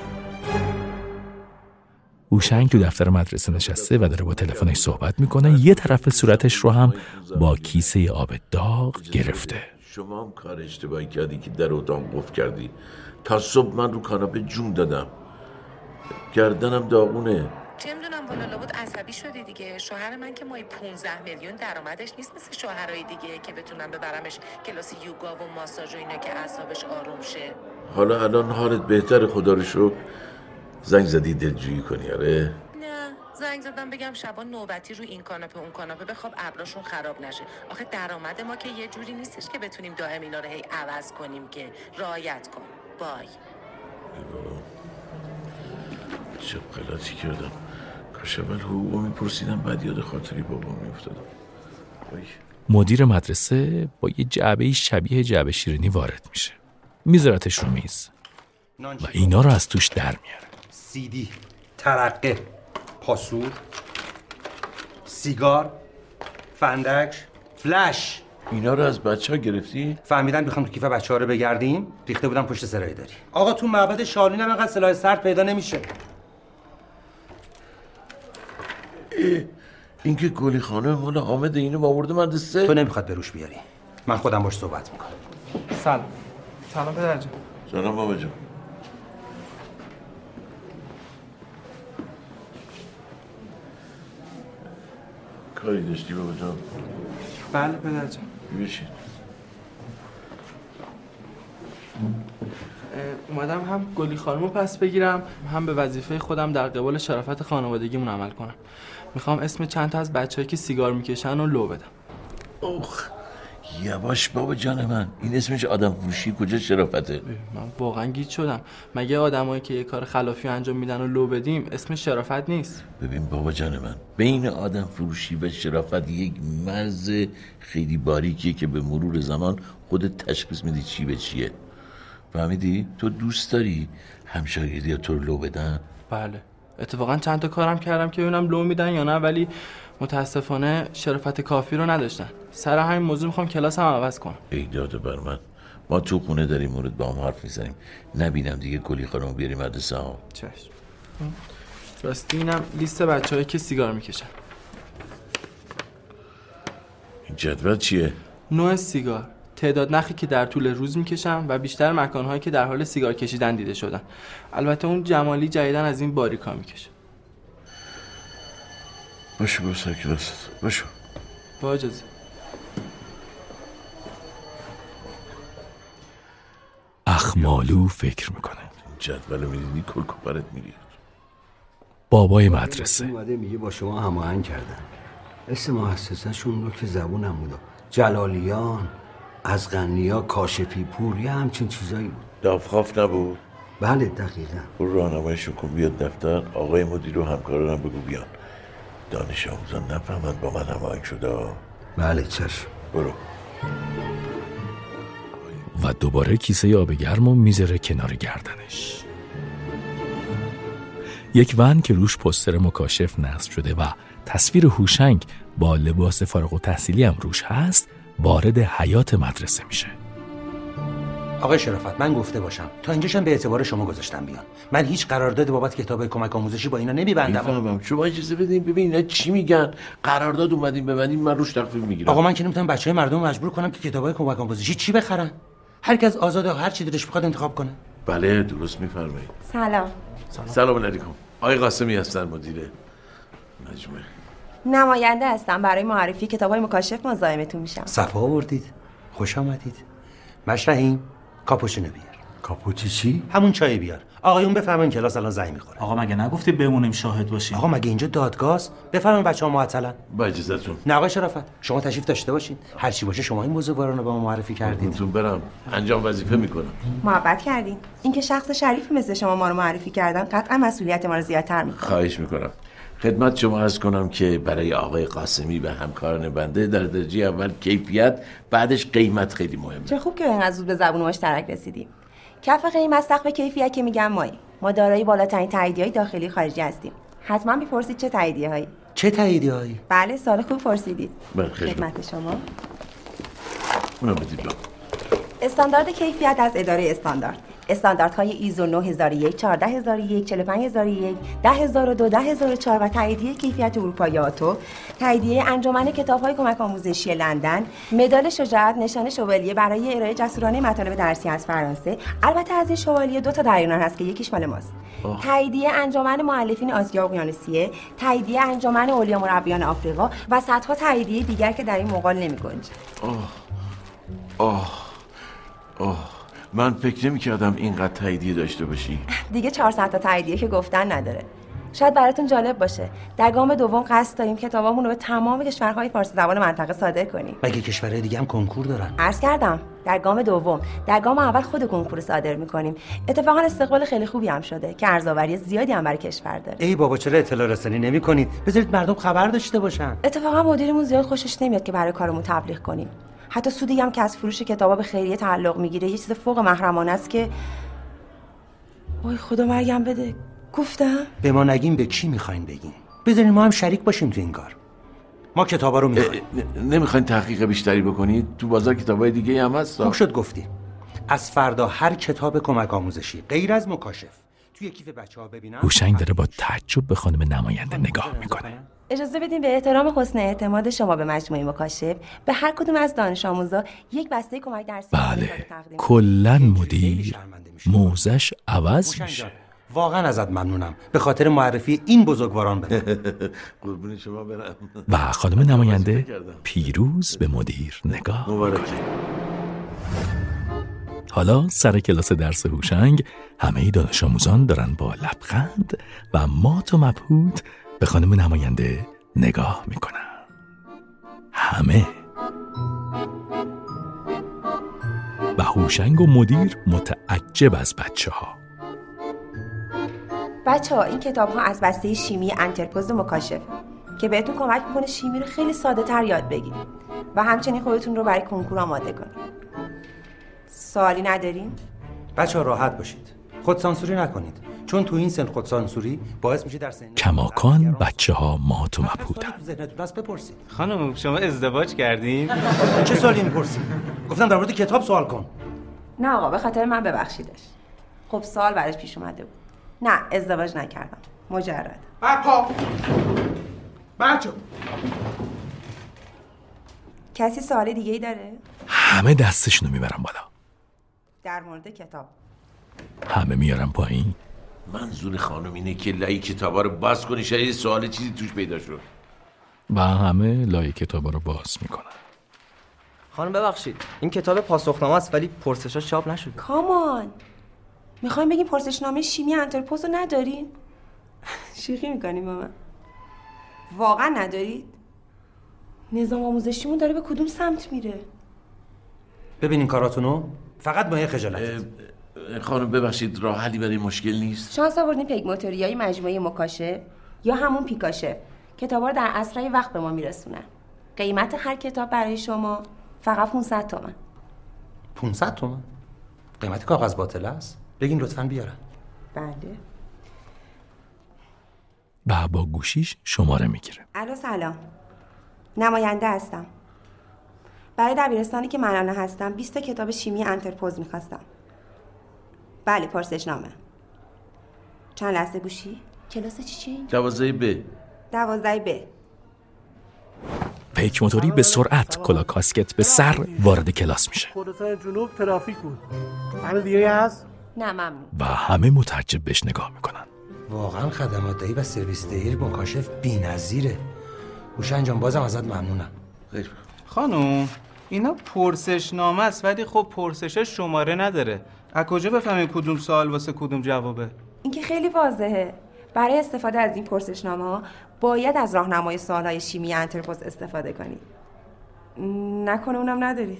هوشنگ تو دفتر مدرسه نشسته و داره با تلفنش صحبت میکنه. یه طرف صورتش رو هم با کیسه آب داغ گرفته. شما هم کار اشتباهی کردی که در اتاق قفل کردی. تا صبح من رو کاناپه جون دادم، گردنم داغونه. چه میدونم والا لابد عصبی شدی دیگه. شوهر من که ماهی 15 میلیون درآمدش نیست مثل شوهرای دیگه که بتونن ببرمش کلاس یوگا و ماساژ و اینا که اعصابش آروم شه. حالا الان حالت بهتره خدا رو شکر. زنگ زدی دلجویی کنی؟ آره نه زنگ زدم بگم شبا نوبتی رو این کاناپه اون کاناپه بخواب ابراشون خراب نشه. آخه درآمد ما که یه جوری نیستش که بتونیم دائم اینا رو هی عوض کنیم که رعایت کن. بای. چه غلطی کردم. کاش اول حقوقو میپرسیدم بعد یاد خاطری بابا میافتادم. مدیر مدرسه با یه جعبه شبیه جعبه شیرینی وارد میشه. میذارتش رو میز و اینا رو از توش در میاره. CD، ترقه، پاسور، سیگار، فندک، فلش. اینا رو از بچه‌ها گرفتی؟ فهمیدن میخوام تو کیف بچه‌ها رو بگردیم، ریخته بودم پشت سرای داری. آقا تو معبد شالین هم اینقدر سلاح سرد پیدا نمیشه. این که گلی خانم مال حامد اینو آورده مدرسه. تو نمیخواد بروش بیاری، من خودم باش صحبت میکنم. سلام پدر جان. سلام بابا جان. کاری داشتی بابا جان؟ بله پدر جان. بشین. اومدم هم گلی خانمو پس بگیرم هم به وظیفه خودم در قبال شرافت خانوادگیمون عمل کنم. میخوام اسم چند تا از بچه‌هایی که سیگار میکشن رو لو بدم. اوخ یواش بابا جان من، این اسمش آدم فروشی کجا شرافته؟ من واقعا گیج شدم. مگه آدمایی که یه کار خلافی انجام میدن و لو بدیم اسم شرافت نیست؟ ببین بابا جان من، بین آدم فروشی و شرافت یک مرز خیلی باریکیه که به مرور زمان خودت تشخیص میدی چی به چیه. فهمیدی؟ تو دوست داری همشاگردی تو رو لو بدن؟ بله اتفاقا چند تا کارم کردم که ببینم لو میدن یا نه، ولی متاسفانه شرافت کافی رو نداشتن. سر همین موضوع میخوام کلاس هم عوض کنم. ای داده بر من، ما تو خونه داریم مورد با هم حرف میزنیم، نبینم دیگه گلی خانم بیاری مدرسه ها. چشم. راستی اینم لیست بچه‌هایی که سیگار میکشن. این جدول چیه؟ نوع سیگار، تعداد نخی که در طول روز میکشن و بیشتر مکانهایی که در حال سیگار کشیدن دیده شدن. البته اون جمالی جدیدن از این باریکا میکشه. باشو برو سر کلاست، باشو. با اجازه. اخمالو فکر میکنه. جدولو میدیدی کل کوپرت میریخت. بابای مدرسه اومده میگه با شما هماهنگ کردن. اسم مؤسسه‌شون رو که زبونم بود. جلالیان، ازغنیا، کاشفی پور، یه همچین چیزایی بود. دافخاف نبود؟ بله دقیقاً. برو راهنماییشون کن بیاد دفتر، آقای مدیر و همکارانم بگو بیان. دانش آموزان نفهمند با من هماهنگ شده. بله چشم. برو. و دوباره کیسه آب گرمو میذاره کنار گردنش. یک ون که روش پوستر مکاشف نصب شده و تصویر هوشنگ با لباس فارغ التحصیلی هم روش هست وارد حیاط مدرسه میشه. آقای شرافت، من گفته باشم تا اینجاشم به اعتبار شما گذاشتم بیان. من هیچ قرارداد بابت کتاب کمک آموزشی با اینا نمیبندم. میفهمم. شما اجازه بدین ببین اینا چی میگن. قرارداد اومدیم ببندیم، من روش تخفیف میگیرم. آقا من که نمیتونم بچهای مردم مجبور کنم که کتابای کمک آموزشی چی بخرن. هر کس آزاده هر چی دلش بخواد انتخاب کنه. بله درست میفرمایید. سلام. سلام علیکم. آقای قاسمی هستن مدیر مجموعه. نماینده هستم، برای معرفی کتابای مکاشف مزاحمتون میشم. صفا آوردید. خوش آمدید. مشرحیم کاپوچینو بیار. کاپوچی چی؟ همون چای بیار. آقایون بفرمایید کلاس الان زنگ میخوره. آقا مگه نگفتی بمونیم شاهد باشیم؟ آقا مگه اینجا دادگاهست؟ بفرمایید بچه‌ها معطلن. با اجازهتون. نه آقای شرافت، شما تشریف داشته باشین. هر چی باشه شما این بزرگواران رو با ما معرفی کردید. خودتون برم انجام وظیفه میکنم. محبت کردین. اینکه شخص شریفی مثل شما ما رو معرفی کردن قطعا مسئولیت ما رو زیادتر میکنه. خواهش میکنم. خدمت شما عرض کنم که برای آقای قاسمی و همکاران بنده در درجه اول کیفیت، بعدش قیمت خیلی مهمه. چه خوب که اینقدر زود به زبون مشترک رسیدیم. کف قیمت سقف کیفیت که میگم ما دارای بالاترین تاییدیه‌های داخلی خارجی هستیم. حتما میپرسید چه تاییدیه‌هایی؟ چه تاییدیه‌هایی؟ بله سوال خوب پرسیدید. خدمت شما. اونو بدید لطفاً. استاندارد کیفیت از اداره استانداردهای ایزو 9001 14001 45001 10002 10004 و تاییدیه کیفیت اروپایی آتو، تاییدیه انجمن کتاب‌های کمک آموزشی لندن، مدال شجاعت، نشان شوالیه برای ارائه جسورانه مطالب درسی از فرانسه. البته از این شوالیه 2 تا در ایران هست که یکیش مال ماست. تاییدیه انجمن مؤلفین آسیا اقیانوسیه، تاییدیه انجمن اولیا مربیان آفریقا و صدها تاییدیه دیگر که در این مقال نمی‌گنجه. من فکر نمی‌کردم اینقدر تاییدیه داشته باشی. دیگه 400 تا تاییدیه که گفتن نداره. شاید براتون جالب باشه. در گام دوم قصد داریم کتابامون رو به تمام کشورهای فارسی زبان منطقه صادر کنیم. مگه کشورهای دیگه هم کنکور دارن؟ عرض کردم در گام دوم. در گام اول خود کنکور صادر می‌کنیم. اتفاقا استقبال خیلی خوبی هم شده که ارزآوری زیادی هم برای کشور داره. ای بابا چرا اطلاع رسانی نمی‌کنید؟ بذارید مردم خبر داشته باشن. اتفاقا مدیرمون زیاد خوشش نمیاد که برای کارمون تبلیغ کنیم. حتی سودی هم که از فروش کتابا به خیریه تعلق میگیره یه چیز فوق محرمانه است که وای خدا مرگم بده. گفتم به ما نگین به کی میخواین بگین؟ بذارین ما هم شریک باشیم تو این کار. ما کتابا رو میخوایم. نمیخواین تحقیق بیشتری بکنید؟ تو بازار کتابای دیگه هم هست. خوب شد گفتی. از فردا هر کتاب کمک آموزشی غیر از مکاشف توی کیف بچه‌ها ببینم. هوشنگ داره با تعجب به خانم نماینده نگاه میکنه. اجازه بدین به احترام حسن اعتماد شما به مجموعه مکاشف به هر کدوم از دانش آموزا یک بسته کمک درسی بله کلاً مدیر موزش عوض میشه. واقعا ازت ممنونم به خاطر معرفی این بزرگواران بده. قربون شما برم. و خانم نماینده پیروز به مدیر نگاه مبارکه. حالا سر کلاس درس هوشنگ همه دانش آموزان دارن با لبخند و مات و مبهوت به خانم نماینده نگاه میکنن. همه. و هوشنگ و مدیر متعجب از بچه ها این کتاب ها از بسته شیمی انترپوز مکاشف که بهتون کمک میکنه شیمی رو خیلی ساده تر یاد بگیرید و همچنین خودتون رو برای کنکور آماده کنید. سوالی ندارین؟ بچه ها راحت باشید. خود سانسوری نکنید. چون چون تو این سن خودسانسوری باعث میشه در سن کماکان بچه‌ها مات و مبهوتن. ذهنتون هست بپرسید. خانم شما ازدواج کردین؟ چه سوالی میپرسی؟ گفتم در مورد کتاب سوال کن. نه آقا به خاطر من ببخشیدش. خب سوال برش پیش اومده بود. نه ازدواج نکردم. مجرد. بچه کسی سوال دیگه ای داره؟ همه دستشونو میبرن بالا. در مورد کتاب همه میارن پایین. منظور خانم اینه که لای کتابا رو باز کنی شاید سوال چیزی توش پیدا شد. و همه لای کتابا رو باز میکنن. خانم ببخشید این کتاب پاسخنامه است ولی پرسشاش چاپ نشده. کامان میخوایم بگیم پرسشنامه شیمی انترپوز رو ندارین؟ شوخی میکنیم با من. واقعا ندارید؟ نظام آموزشیمون داره به کدوم سمت میره؟ ببینین کاراتونو فقط مایه خجالت. خانم ببخشید راه حلی برای مشکل نیست؟ شانس آوردین پیگموتوریای مجموعه مکاشف یا همون پیکاشف کتابا رو در اسرع وقت به ما میرسونن. قیمت هر کتاب برای شما فقط 500 تومن. 500 تومن؟ قیمت کاغذ باطل است؟ بگین لطفاً بیارن. بله. با گوشیش شماره میگیره. الو سلام. نماینده هستم. برای دبیرستانی که من الان هستم 20 تا کتاب شیمی انترپوز میخواستم. بله پرسشنامه. چند لحظه گوشی؟ کلاس چی؟ 12 B. پیک موتوری به سرعت کلا کاسکت به سر وارد کلاس میشه. خراسان جنوب ترافیک بود. همه دیگه هست؟ نه ممنون. و همه متعجب بهش نگاه میکنن. واقعا خدمات دهی و سرویس دهی مکاشف بی‌نظیره. هوشنگ جان بازم ازت ممنونم. خیر. خانم اینا پرسشنامه است ولی خب پرسشش شماره نداره. از کجا بفهمیم کدوم سوال واسه کدوم جوابه؟ این که خیلی واضحه. برای استفاده از این پرسشنامه‌ها باید از راهنمای سوال‌های شیمی انترپوز استفاده کنید. نکنه اونم ندارید.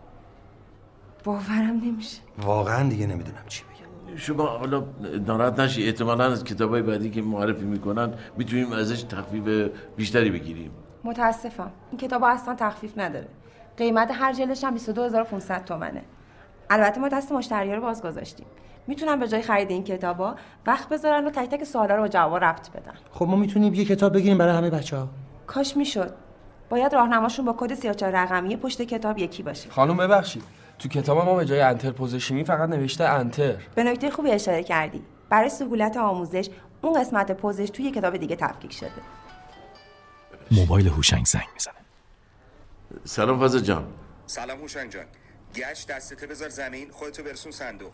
باورم نمیشه. واقعا دیگه نمیدونم چی بگم. شما حالا ناراحت نشی، احتمالاً از کتابای بعدی که معرفی میکنن میتونیم ازش تخفیف بیشتری بگیریم. متاسفم. این کتاب اصلا تخفیف نداره. قیمت هر جلدش هم 22500 تومنه. البته ما دست مشتری‌ها رو باز گذاشتیم. میتونن به جای خرید این کتابا وقت بذارن و تک تک سوالا رو با جواب ربط بدن. خب ما میتونیم یه کتاب بگیریم برای همه بچه‌ها. کاش میشد. باید راهنماشون با کد 34 رقمی پشت کتاب یکی باشه. خانم ببخشید تو کتاب ما به جای انترپوز شیمی فقط نوشته انتر. به نکته خوبی اشاره کردی. برای سهولت آموزش اون قسمت پوزش توی کتاب دیگه تفکیک شده. موبایل هوشنگ زنگ میزنه. سلام فضل جان. سلام هوشنگ جان. گچ دستت بذار زمین، خودتو برسون صندوق.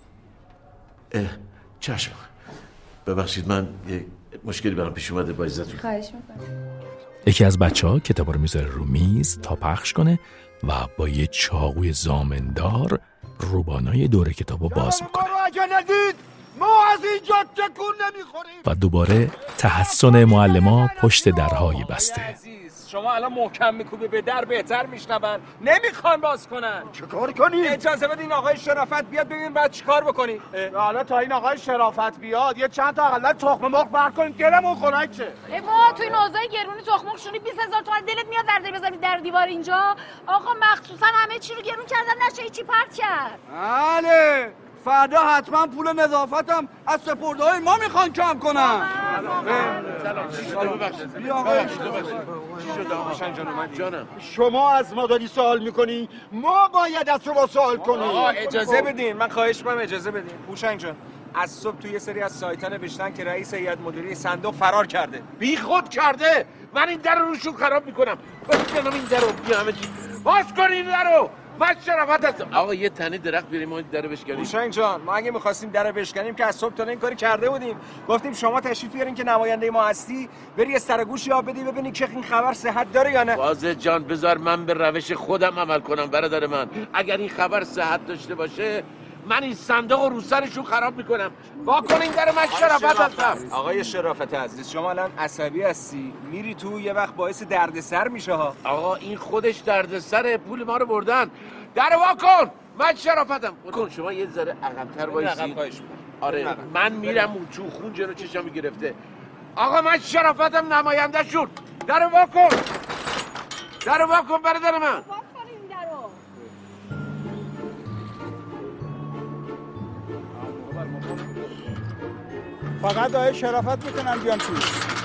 چشم. ببخشید من یه مشکلی برام پیش اومده با عزتون. خواهش می‌کنم. یکی از بچه‌ها کتابا رو میذاره رو میز تا پخش کنه و با یه چاقوی زامندار روبانای دور کتابو باز میکنه. اگه ندید ما از اینجا تکون نمیخوریم. و دوباره تحسن معلما پشت درهای بسته. شما الان محکم میکوبه به در بهتر میشنون. نمیخوان باز کنن. چه کار کنیم؟ اجازه بدین آقای شرافت بیاد ببینیم بعد چیکار بکنیم. حالا تا این آقای شرافت بیاد یه چند تا اقلا تخم مرغ بر کنیم دلمون خنک شه. ما تو این اوضاع گرونی تخم مرغ شونی 20000 تومان دلت میاد در بزنی در دیوار اینجا؟ آقا مخصوصا همه چی رو گرون کردن نشه چی پرت کرد. بله فردا حتما پول نظافتم از سپرده‌های ما میخوان کم کنن. شما از ما داری سوال میکنی؟ ما باید از شما سوال کنیم. آقا اجازه بدین من خواهش می‌کنم اجازه بدین. هوشنگ جان از صبح توی یه سری از سایت‌ها نوشتن که رئیس هیئت مدیره صندوق فرار کرده. بی خود کرده. من این در رو روشون خراب میکنم. بکنم این در رو بیا همه چی. باز کن این در رو. من شرافت هستم. آقا یه تنه درخت بریم ما در رو بشکنیم. هوشنگ جان ما اگه می‌خواستیم در رو بشکنیم که از صبح تا این کاری کرده بودیم. گفتیم شما تشریف بیارین که نماینده ما هستی، بری یه سرگوشی آب بدی ببینی که این خبر صحت داره یا نه. فاضل جان بذار من به روش خودم عمل کنم برادر من. اگر این خبر صحت داشته باشه من این صندوق رو سرشون خراب میکنم. واکن این در من شرافت هستم. آقای شرافت عزیز شما الان عصبی هستی میری تو یه وقت باعث دردسر میشه ها. آقا این خودش دردسره. پول ما رو بردن. در واکن من شرافتم. کن شما یه ذره عقب‌تر وایسید. آره من میرم اون چون خون جلو چشام گرفته. آقا من شرافتم نماینده شد. در واکن. در واکن برادر من. فقط آقای شرافت میتونن بیان تو.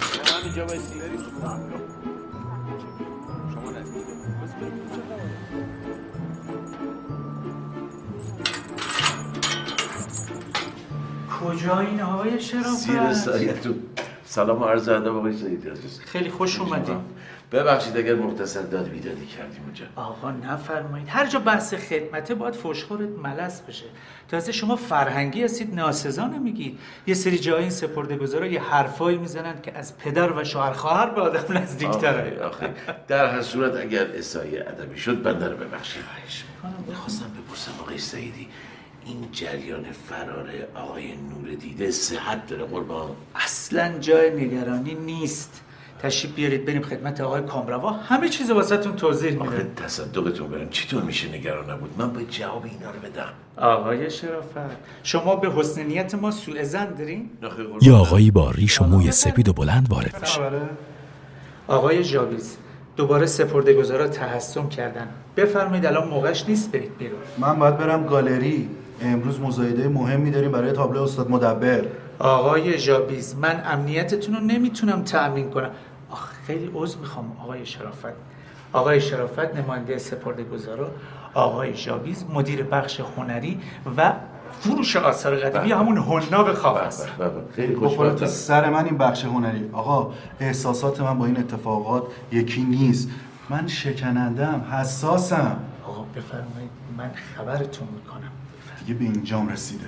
کجا این آقای شرافت؟ زیر سایتون. سلام عرض ادب آقای سعیدی عزیز. خیلی خوش اومدید. ببخشید اگر مختصر داد بیدادی کردیم اونجا. آقا نفرمایید، هر جا بحث خدمته باید فوشخورت ملس بشه. تازه شما فرهنگی هستید، ناسزا نمیگید. یه سری جای این سپرده‌گذارا یه حرفایی میزنن که از پدر و شوهر خواهر به آدم نزدیک‌تره. آخه در هر صورت اگر اسای ادبی شد بنده رو ببخشید. می‌خواستم بپرسم آقای سعیدی این جریان فرار آقای نور دیده صحت داره قربان؟ اصلا جای نگرانی نیست. تشریف بیارید بریم خدمت آقای کامروا، همه چیز واسهتون توضیح میده. آخه تصدقتون برم چطور میشه نگران نبود؟ من باید جواب اینا رو بدم. آقای شرافت شما به حسن نیت ما سوء ظن دارین؟ یه آقایی با ریش و موی سپید و بلند وارد میشه. آقای ژاویز دوباره سپرده‌گذارا تحسن کردن. بفرمایید الان موقعش نیست برید بیرون. من باید برم گالری. امروز مزایده مهمی داریم برای تابلو استاد مدبر. آقای ژاویز من امنیتتون رو نمیتونم تأمین کنم. خیلی عذر میخوام آقای شرافت. آقای شرافت نماینده سپرده‌گذارا، آقای ژاویز مدیر بخش هنری و فروش آثار قدیمی همون حناب خواب است. خیلی خوشبختم. سر من این بخش هنری. آقا احساسات من با این اتفاقات یکی نیست. من شکنندم، حساسم. آقا بفرمایید من خبرتون میکنم. دیگه به اینجام رسیده.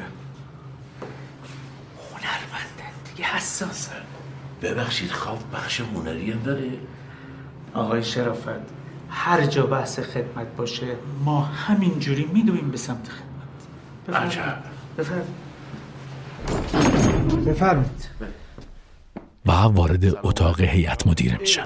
هنرمندن دیگه حساسن. ببخشید خواب بخش هنری هم داره؟ آقای شرافت هر جا بحث خدمت باشه ما همینجوری میدویم به سمت خدمت. بفرمایید. و وارد اتاق هیئت مدیره میشن.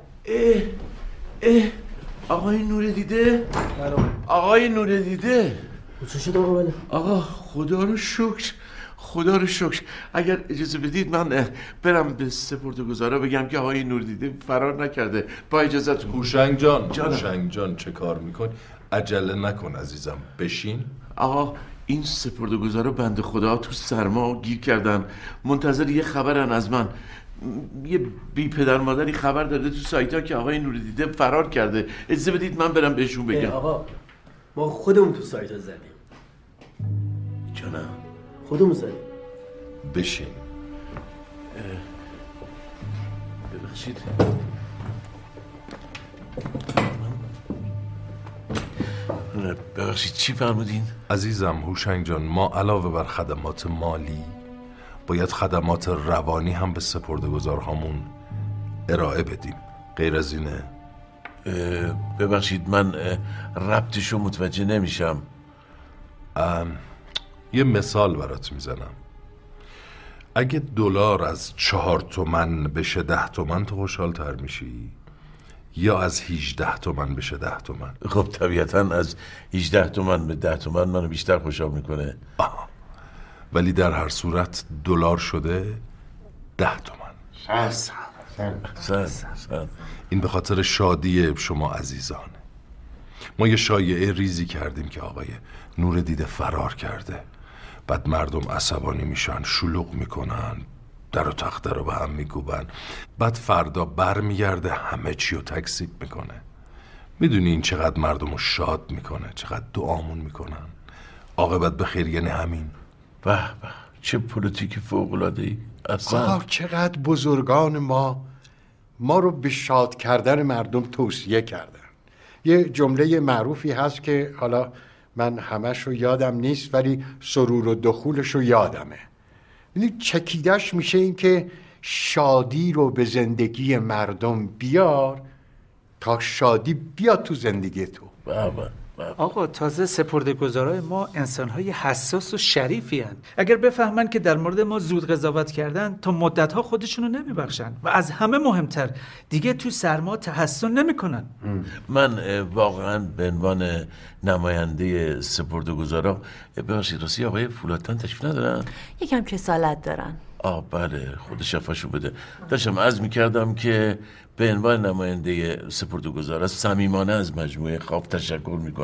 آقای نور دیده؟ آقای نور دیده؟ چه شد آقا؟ آقا خدا رو شکر، خدا رو شکر. اگر اجازه بدید من برم به سپرده‌گذارا بگم که آقای نور دیده فرار نکرده. با اجازهتون. هوشنگ جان چه کار میکن؟ عجله نکن عزیزم، بشین. آقا این سپرده‌گذارا بنده خدا تو سرما گیر کردن، منتظر یه خبرن از من. یه بی پدر مادری خبر داده تو سایتا که آقای نور دیده فرار کرده. اجازه بدید من برم بهشون بگم. آقا ما خودمون تو سایتا زدیم. جانم خودمون زدیم. بشین. ببخشید. ببخشید چی فرمودین؟ عزیزم هوشنگ جان ما علاوه بر خدمات مالی باید خدمات روانی هم به سپرده‌گذارهامون ارائه بدیم. غیر از اینه؟ ببخشید من ربطشو متوجه نمیشم. یه مثال برات میزنم. اگه دلار از 4 تومن بشه 10 تومن تو خوشحال تر میشی یا از 18 تومن بشه 10 تومن؟ خب طبیعتا از 18 تومن به 10 تومن منو بیشتر خوشحال میکنه. ولی در هر صورت دلار شده 10 تومن. این به خاطر شادی شما عزیزانه. ما یه شایعه ریزی کردیم که آقای نور دیده فرار کرده. بعد مردم عصبانی میشن، شلوغ میکنن، در و تخته رو به هم میکوبن. بعد فردا بر میگرده همه چی رو تکذیب میکنه. میدونی این چقدر مردم رو شاد میکنه، چقدر دعامون میکنن. عاقبت به خیر یعنی همین. به به چه پلیتیک فوق‌العاده‌ای. آقا چقدر بزرگان ما رو به شاد کردن مردم توصیه کردن. یه جمله معروفی هست که حالا من همش رو یادم نیست ولی سرور و دخولش رو یادمه. یعنی چکیدش میشه این که شادی رو به زندگی مردم بیار تا شادی بیاد تو زندگی تو. آقا تازه سپرده‌گذارای ما انسان‌های حساس و شریفی هستند. اگر بفهمن که در مورد ما زود قضاوت کردن تا مدت‌ها خودشونو نمیبخشن و از همه مهمتر دیگه تو سرما تحسن نمی‌کنن. من واقعا به عنوان نماینده سپرده‌گذارا ببخشید راستی آقای فولادتن تشریف ندارن؟ یکم کسالت دارن. بله خود شفاشو بده. داشتم عرض می‌کردم که به عنوان نماینده سپرده‌گذارا صمیمانه از مجموعه خواب تشکر میکنم.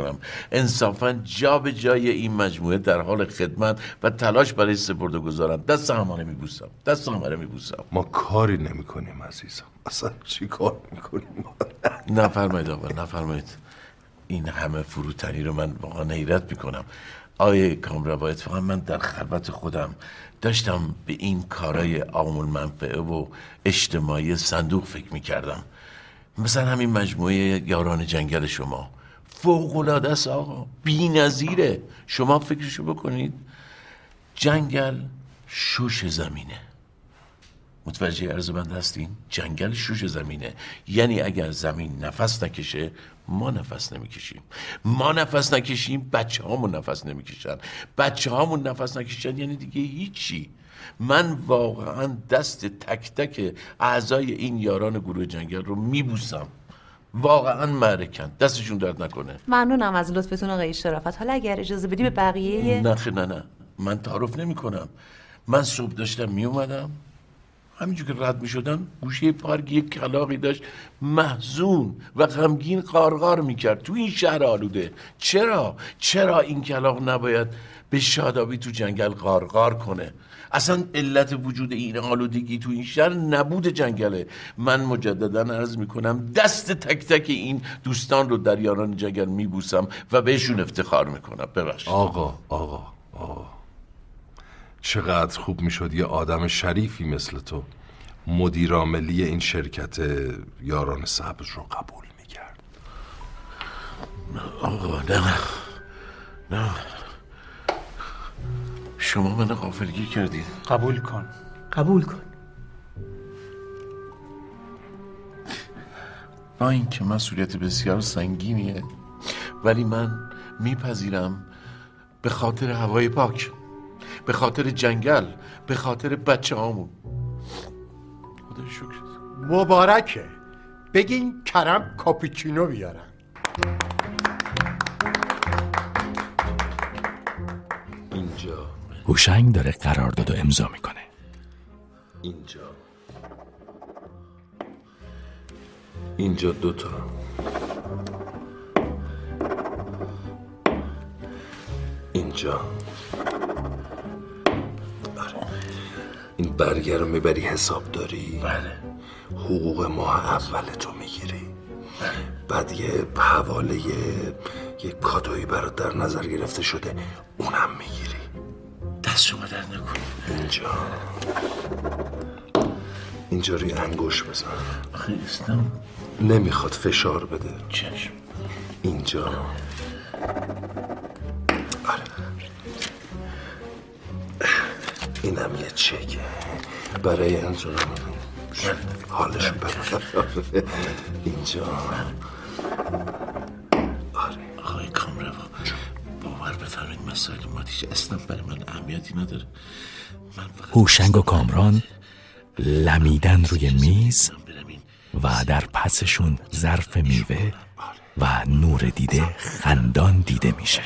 میکنم. انصافا جا به جای این مجموعه در حال خدمت و تلاش برای سپرده‌گذارم. دست همه رو میبوسم. ما کاری نمیکنیم عزیزم. اصلا چی کار میکنیم؟ نفرمایید آقا، نفرمایید. این همه فروتنی رو من واقعا حیرت میکنم. آیه کامروا، اتفاقا من در خلوت خودم داشتم به این کارای عام المنفعه و اجتماعی صندوق فکر میکردم. مثلا همین مجموعه یاران جنگل شما فوق‌العاده است آقا، بی‌نظیره. شما فکرشو بکنید، جنگل شوش زمینه. متوجه عرض بنده هستین؟ جنگل شوش زمینه، یعنی اگر زمین نفس نکشه ما نفس نمیکشیم. ما نفس نکشیم بچه هامون نفس نمیکشن. بچه هامون نفس نکشن یعنی دیگه هیچی. من واقعا دست تک تک اعضای این یاران گروه جنگل رو میبوسم. واقعا معرکن، دستشون درد نکنه. ممنونم از لطفتون آقای شرافت. حالا اگر اجازه بدی به بقیه نه من تعارف نمی کنم. من صبح داشتم می اومدم، همینجور که رد می شدم گوشه پارک یک کلاغی داشت محزون و غمگین قارقار می کرد تو این شهر آلوده. چرا این کلاغ نباید به شادابی تو جنگل قارقار کنه؟ اصلا علت وجود این آلودگی تو این شهر نبود جنگله. من مجددا عرض میکنم دست تک تک این دوستان رو در یاران جنگل میبوسم و بهشون افتخار میکنم. ببخشید آقا چقدر خوب میشد یه آدم شریفی مثل تو مدیر عاملی این شرکت یاران سبز رو قبول میکرد. آقا نه شما من غافلگیر کردید. قبول کن. با این که مسئولیت بسیار سنگینیه، ولی من میپذیرم به خاطر هوای پاک، به خاطر جنگل، به خاطر بچه هامون. خدا شکر. مبارکه. بگین کرم کاپوچینو بیارن. اینجا هوشنگ داره قرارداد رو امضا میکنه. اینجا 2 تا. اینجا. این برگه رو میبری حساب داری؟ بله. حقوق ماه اول تو میگیری. بعد یه حواله یه کادویی برات در نظر گرفته شده اونم میگیری. دست شما در نکن. اینجا روی انگوش بزن. آخه استم نمیخواد فشار بده. چشم. اینجا. آره. اینم یه چکه برای انجام حالش بده. اینجا. آره. آقای کامروا، باور بفرمایید مسائل مادیش اصلا برای من اهمیتی نداره. هوشنگ و کامران لمیدن روی میز و در پسشون ظرف میوه و نور دیده خندان دیده میشه.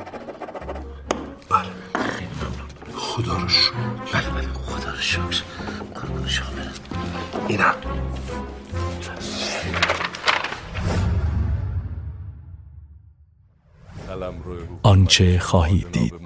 بله خدا رو شکر. بله خدا رو شکر. قربون شما برم. اینم آنچه خواهید دید.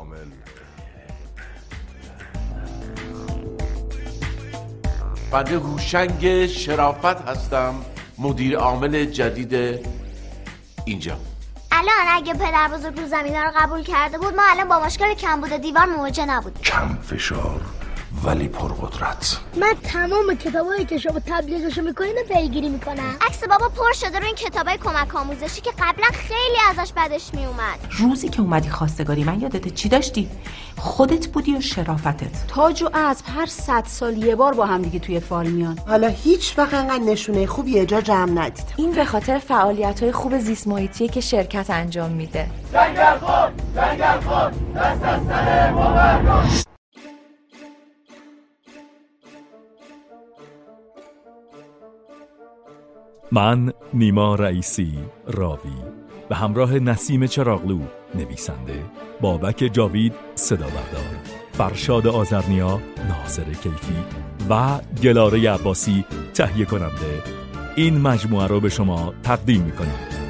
بنده هوشنگ شرافت هستم، مدیر عامل جدید اینجا. الان اگه پدر بزرگ رو زمینا رو قبول کرده بود ما الان با مشکل کمبود دیوار مواجه نبود. کم فشار ولی پرقدرت. من تمام کتابایی که شما تبلیغشو میکنین رو پیگیری میکنم. عکس بابا پر شده رو این کتابای کمک آموزشی که قبلا خیلی ازش بدش میومد. روزی که اومدی خواستگاری من یادته چی داشتی؟ خودت بودی و شرافتت. تاج و اسب هر 100 سال یه بار با هم دیگه توی فال میان. حالا هیچ وقت انقدر نشونه خوبی یه جا جمع ندیدم. این به خاطر فعالیت‌های خوب زیست محیطیه که شرکت انجام میده. جنگل خود دست از سر ما بردار. من نیما رئیسی راوی به همراه نسیم چراغلو نویسنده، بابک جاوید صدابردار، فرشاد آذرنیا ناصر کیفی و گلاره عباسی تهیه کننده این مجموعه رو به شما تقدیم می‌کنیم.